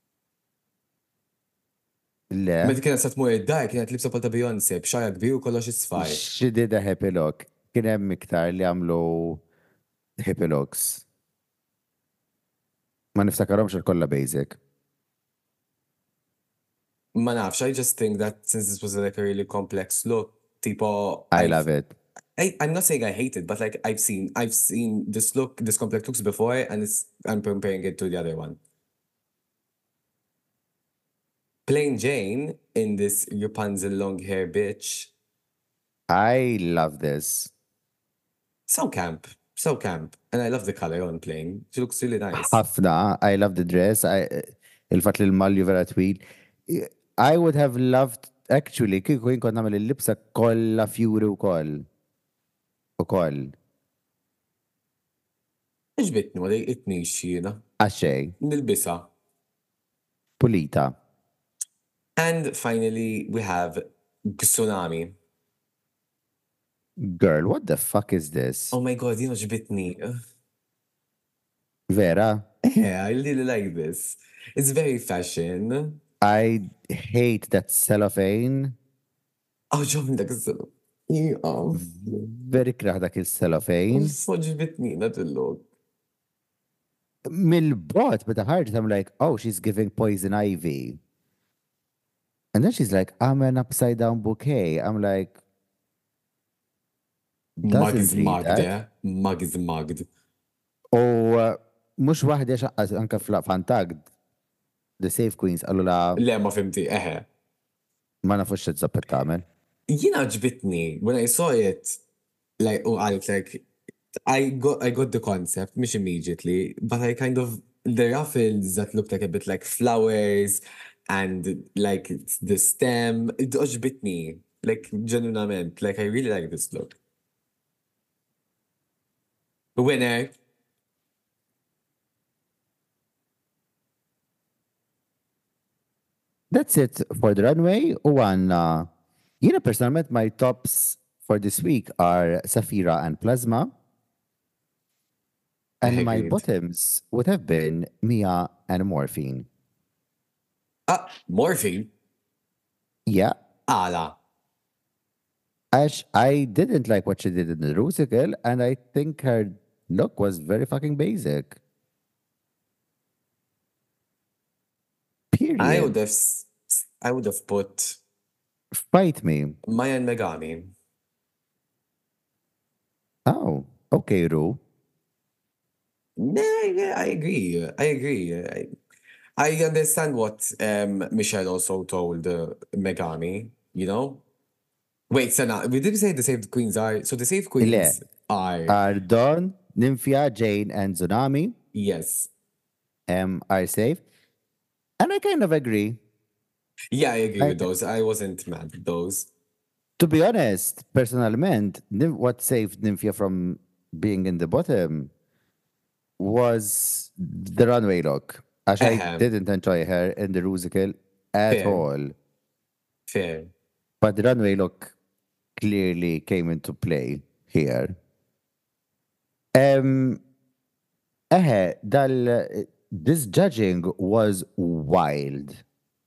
Le. Meta kienet sa tmur id-dar, kienet libsa pal ta' Beyonce, b'xajja kbir u kollox isfaj. She did a hippie look. Kien hemm miktar li għamlu hippie looks. Ma niftakarhomx il-kollha basic. Ma nafx, I just think that since this was like a really complex look, tipo... I love it. I'm not saying I hate it, but like I've seen this look, this complex looks before, and I'm comparing it to the other one. Plain Jane in this Rapunzel long hair bitch. I love this. So camp, and I love the color on Plain. She looks really nice. ħafna, I love the dress. Il-fat li l-malju vera twil. I would have loved, actually, kieku jien kont nagħmel il-libsa kollha fjuri wkoll. Ukoll. Iġbitni, ma dejqitnix jiena. Għaxej, Nilbisa. pulita. And finally, we have Tsunami. Girl, what the fuck is this? Oh my god, jiena ġbitni. Vera? Yeah, I really like this. It's very fashion. I hate that cellophane. Oh, ġobni dak is-senu. Very kraħ dak il-cellophane. So ġbitni, not a look. Mil-bot, but the heart, I'm like, oh, she's giving poison ivy. And then she's like, I'm an upside down bouquet. I'm like, Mug doesn't is read mugged, that. yeah? Mug is mugged. U mux wahda xaqqas anka f'Untugged, the Safe Queens, għallu la Le, ma fimti, eħe. ma nafux xed tamel. Jiena ġbitni, when I saw it, like, oh, like, I got the concept, mish immediately, but I kind of, the ruffles that looked like a bit like flowers, and like the stem, it ġbitni, like, genuinament, like, I really like this look. Winner. That's it for the runway. U għanna, jina personalment, my tops for this week are Safira and Plasma. And my Agreed. bottoms would have been Mia and Morphine. Ah, Morphine? Yeah. Ala. Ash, I didn't like what she did in the musical, and I think her look was very fucking basic. Period. I would have put Fight me. Maya and Megami. Oh, okay, Ru. Yeah, I agree. I understand what Michelle also told Megami, you know? Wait, Sana, we didn't say the Saved Queens are. So the Saved Queens are. Are Dawn, Nymphia, Jane, and Tsunami Yes. are safe. And I kind of agree. Yeah, I agree with those. I wasn't mad at those. To be honest, personalmente, what saved Nymphia from being in the bottom was the runway look. Ash, I didn't enjoy her in the musical at Fair. all. Fair. But the runway look clearly came into play here. This judging was wild.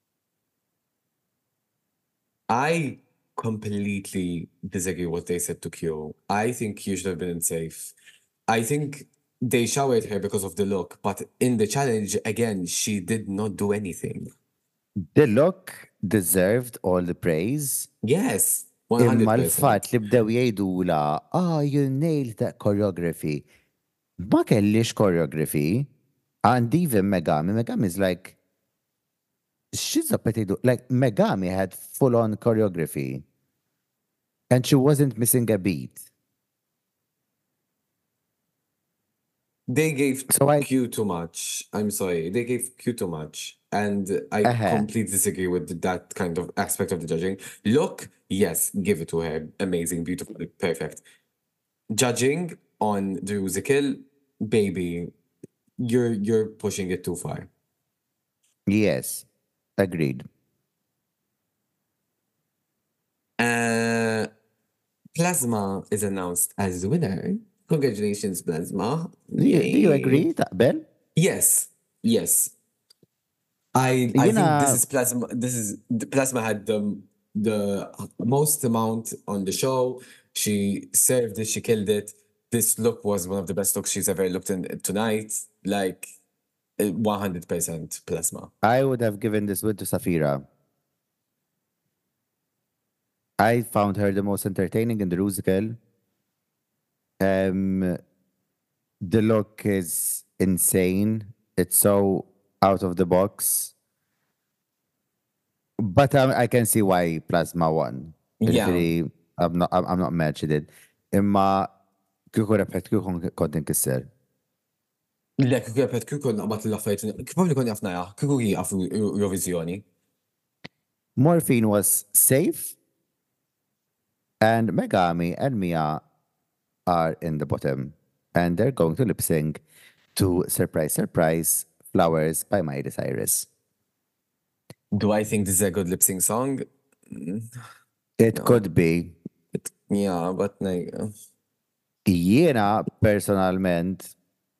I completely disagree with what they said to Q. I think Q should have been safe. I think they showered her because of the look, but in the challenge, again, she did not do anything. The look deserved all the praise. Yes, Imma 100%. l-fatt li bdew jgħidula, you nailed that choreography. Ma kellix choreography. And even Megami is like, she's a potato. Like, Megami had full-on choreography. And she wasn't missing a beat. They gave So I- Q too much. I'm sorry. They gave Q too much. And I completely disagree with that kind of aspect of the judging. Look, yes, give it to her. Amazing, beautiful, perfect. Judging on the musical, baby, you're pushing it too far. Yes, agreed. Plasma is announced as the winner. Congratulations, Plasma. Do you agree, taqbel? Yes, yes. I think this is Plasma. Plasma had the most amount on the show. She served it. She killed it. This look was one of the best looks she's ever looked in tonight. Like 100% Plasma. I would have given this win to Safira. I found her the most entertaining in the musical. The look is insane. It's so out of the box. But I can see why Plasma won. Yeah. Ġifieri, I'm not mad she did. Imma kieku repet kieku kont inkisser. Le, kiku jabet, kiku naqbat l-affarijiet, kiku kon jafna jaħ, kiku jgħaf Eurovisioni. Morphine was safe, and Megami and Mia are in the bottom, and they're going to lip sync to Surprise Surprise Flowers by Miley Cyrus. Do I think this is a good lip sync song? It could be. Yeah, but like... Jiena, personalment,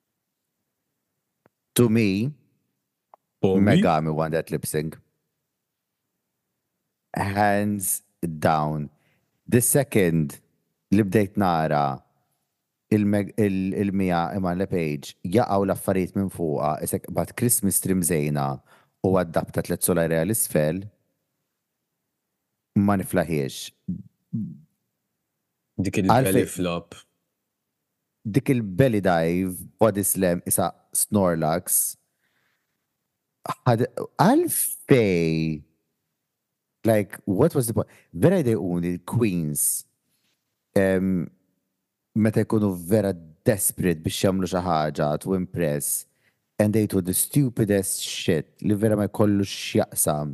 to me, Megami won that lip sync. Hands down. The second li bdejt nara il-Mija Iman Lepage jaqaw l-affarijiet minn fuqa, isek bat Christmas trim zejna u għaddabta tlet solari għal-isfel, ma niflaħiex. Dik il-belly flop. Dik il-belly dive, body slam, isa Snorlax. Għalfej, like, what was the point? Vera dejquni, Queens, meta jkunu vera desperate biex jamlu xi ħaġa to impress, and they do the stupidest shit li vera ma jkollu x'jaqsam.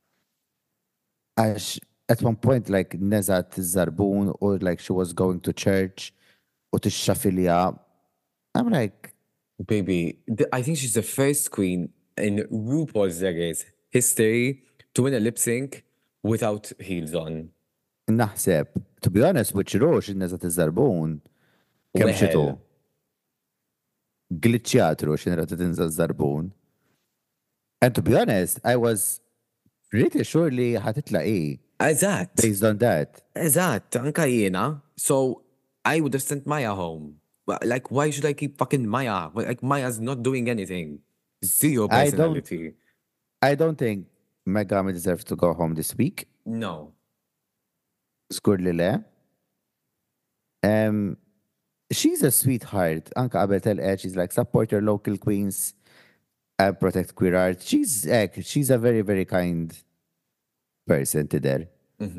Għax at one point like nezat zarbun or like she was going to church u tixxafilja. I'm like, baby, I think she's the first queen in RuPaul's Drag Race history to win a lip sync without heels on. naħseb, to be honest, with Xirox nezat iż-żarbun kemm xitu. Glitċjatru x'inrata tinżel żarbun. And to be honest, I was pretty sure li ħatitla Eżatt. based on that. Eżatt, anka jiena. So I would have sent Maya home. Like, why should I keep fucking Maya? Like, Maya's not doing anything. Zero personality. I don't think Megami deserves to go home this week. No. Skur li le. She's a sweetheart. Anka qabel telqed, she's like, support your local queens and protect queer art. She's a very, very kind person to there.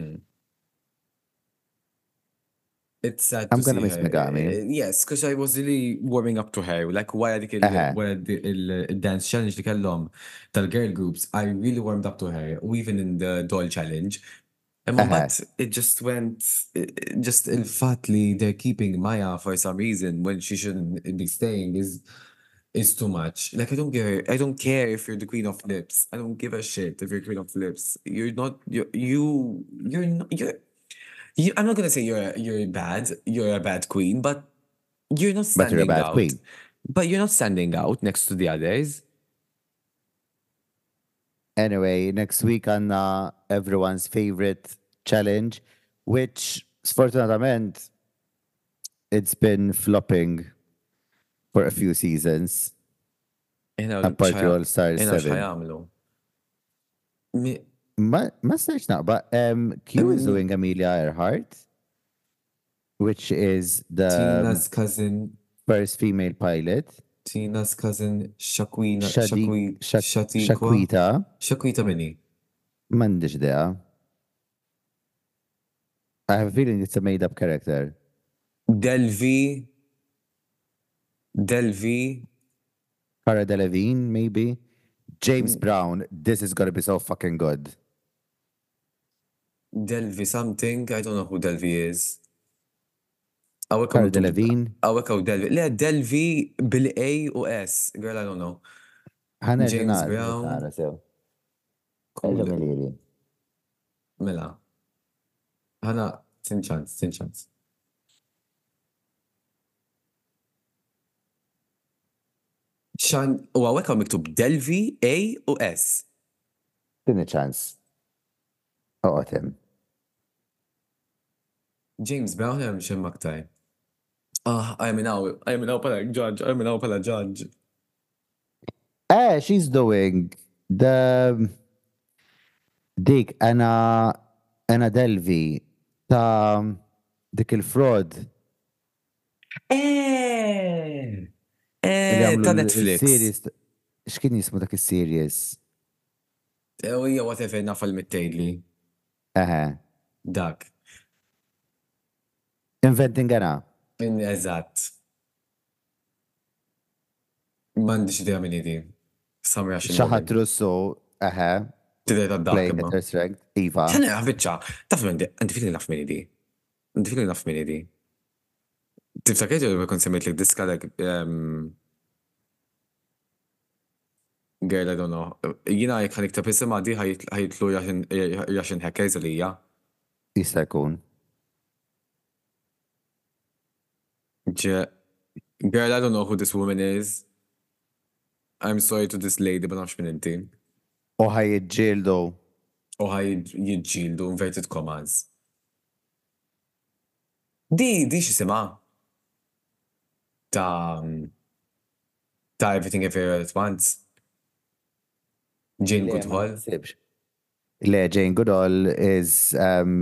It's sad I'm to gonna see miss her. Megami. Yes, because I was really warming up to her. Like, why dik il-dance challenge li kellhom tal-girl groups, I really warmed up to her, even in the doll challenge. But it just went, just il-fat li they're keeping Maya for some reason when she shouldn't be staying is too much. Like, I don't care if you're the queen of lips. I don't give a shit if you're queen of lips. You're not, I'm not gonna say you're a bad queen, but you're not But you're a standing bad out. queen. But you're not standing out next to the others. Anyway, next week on everyone's favorite challenge, which sfortunatament it's been flopping for a few seasons. Apart from All Stars 7. xħajamlu. Ma stajx naqba. Q is doing Amelia Earhart, which is the Tina's cousin, first female pilot. Tina's cousin, Shaquita. Shaquita. Shaquita minni. Mandiġ dea. I have a feeling it's a made-up character. Delvi. Cara Delevingne, maybe. James Brown. This is gonna be so fucking good. Delvi something. I don't know who Delvi is. Cara Delevingne. Awek aw Delvi. Le, Delvi bil-A u S. Girl, I don't know. James Brown. Cool. Mela. Ħana, tin chance. Xan, u għawek għaw miktub Delvi, A u S. Tin chance. Oqotem. James Brown hemm xem maktar. Għajminaw pala judge. She's doing the dik Anna Delvi ta' dik il-fraud. Ta' Netflix. X'kien jismu dak is-series? Ewija whatever nafal mit-tejli. Dak. Inventing Anna. Eżatt. M'għandix idea min idi. Samra Xaħat Russo, Tidej ta' dak. playing at her strength, Iva. ċana għafitċa, taf minn di, għandi fili naf minn idi. Tiftakajt li kon semmejt li diska like, girl, I don't know. Jina jek ħanik ta' pisima di ħajtlu jaxin hackers li hija. Jista' jkun. Girl, I don't know who this woman is. I'm sorry to this lady, but nafx minn inti. U ħajġildu. U jidġildu, inverted commas. Di xisima. Ta' Everything Everywhere at Once. Jane Goodall. Le, Jane Goodall is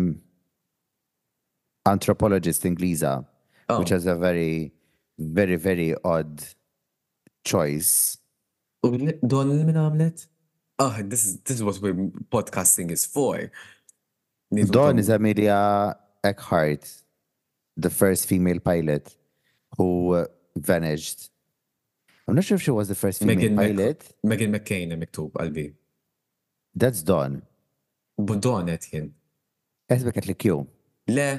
anthropologist Ingliża, which has a very, very, very odd choice. Don min għamlet? This is what podcasting is for. Dawn is Amelia Earhart, the first female pilot who vanished. I'm not sure if she was the first female pilot. Megan McCain miktub qalbi. That's Dawn. But Dawn qed jien. Esbek li Q. Le.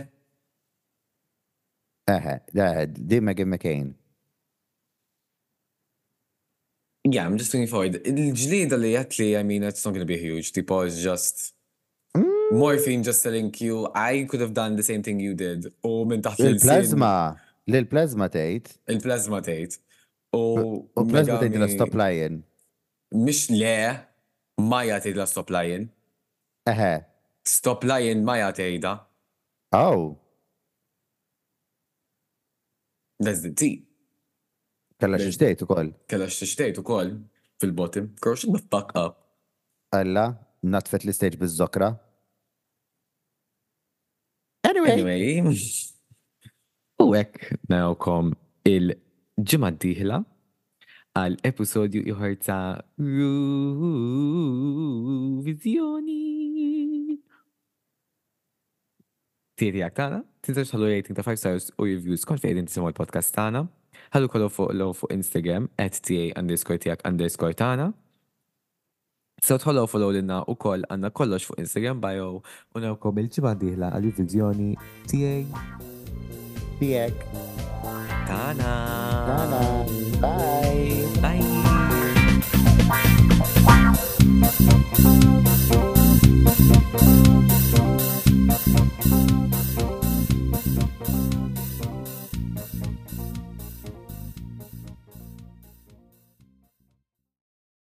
Di Megan McCain. Yeah, I'm just thinking forward. Il-ġlida li jatli, I mean, it's not going to be huge. Tipo, it's just morphine just telling you, I could have done the same thing you did. U minn taħt L-plasma tejt. Il-plasma tejt. U plasma tejt la stop lying. Mish le, Maja tejt la stop lying. Stop lying Maja tejda. Oh. That's the tea. Kalla xieċtejt u koll. Kalla xieċtejt u koll fil-bottom. Girl, shut the fuck up. Alla, natfet l-stage biz-zokra. Anyway. U hekk nawkom il-ġimgħa d-dieħla għal episodju ieħor ta' Vizjoni. Tiegħek tagħna, tinsax ħallu rating ta' 5 stars u reviews kont fejn tisimgħu l-podcast tagħna. Ħallu kollu fuq Instagram @ta__tana. So tħollu follow lilna u koll għandna kollox fuq Instagram bio u nawkom il-ġimgħa d-dieħla għal Vizjoni tiegħek. Tana. Bye.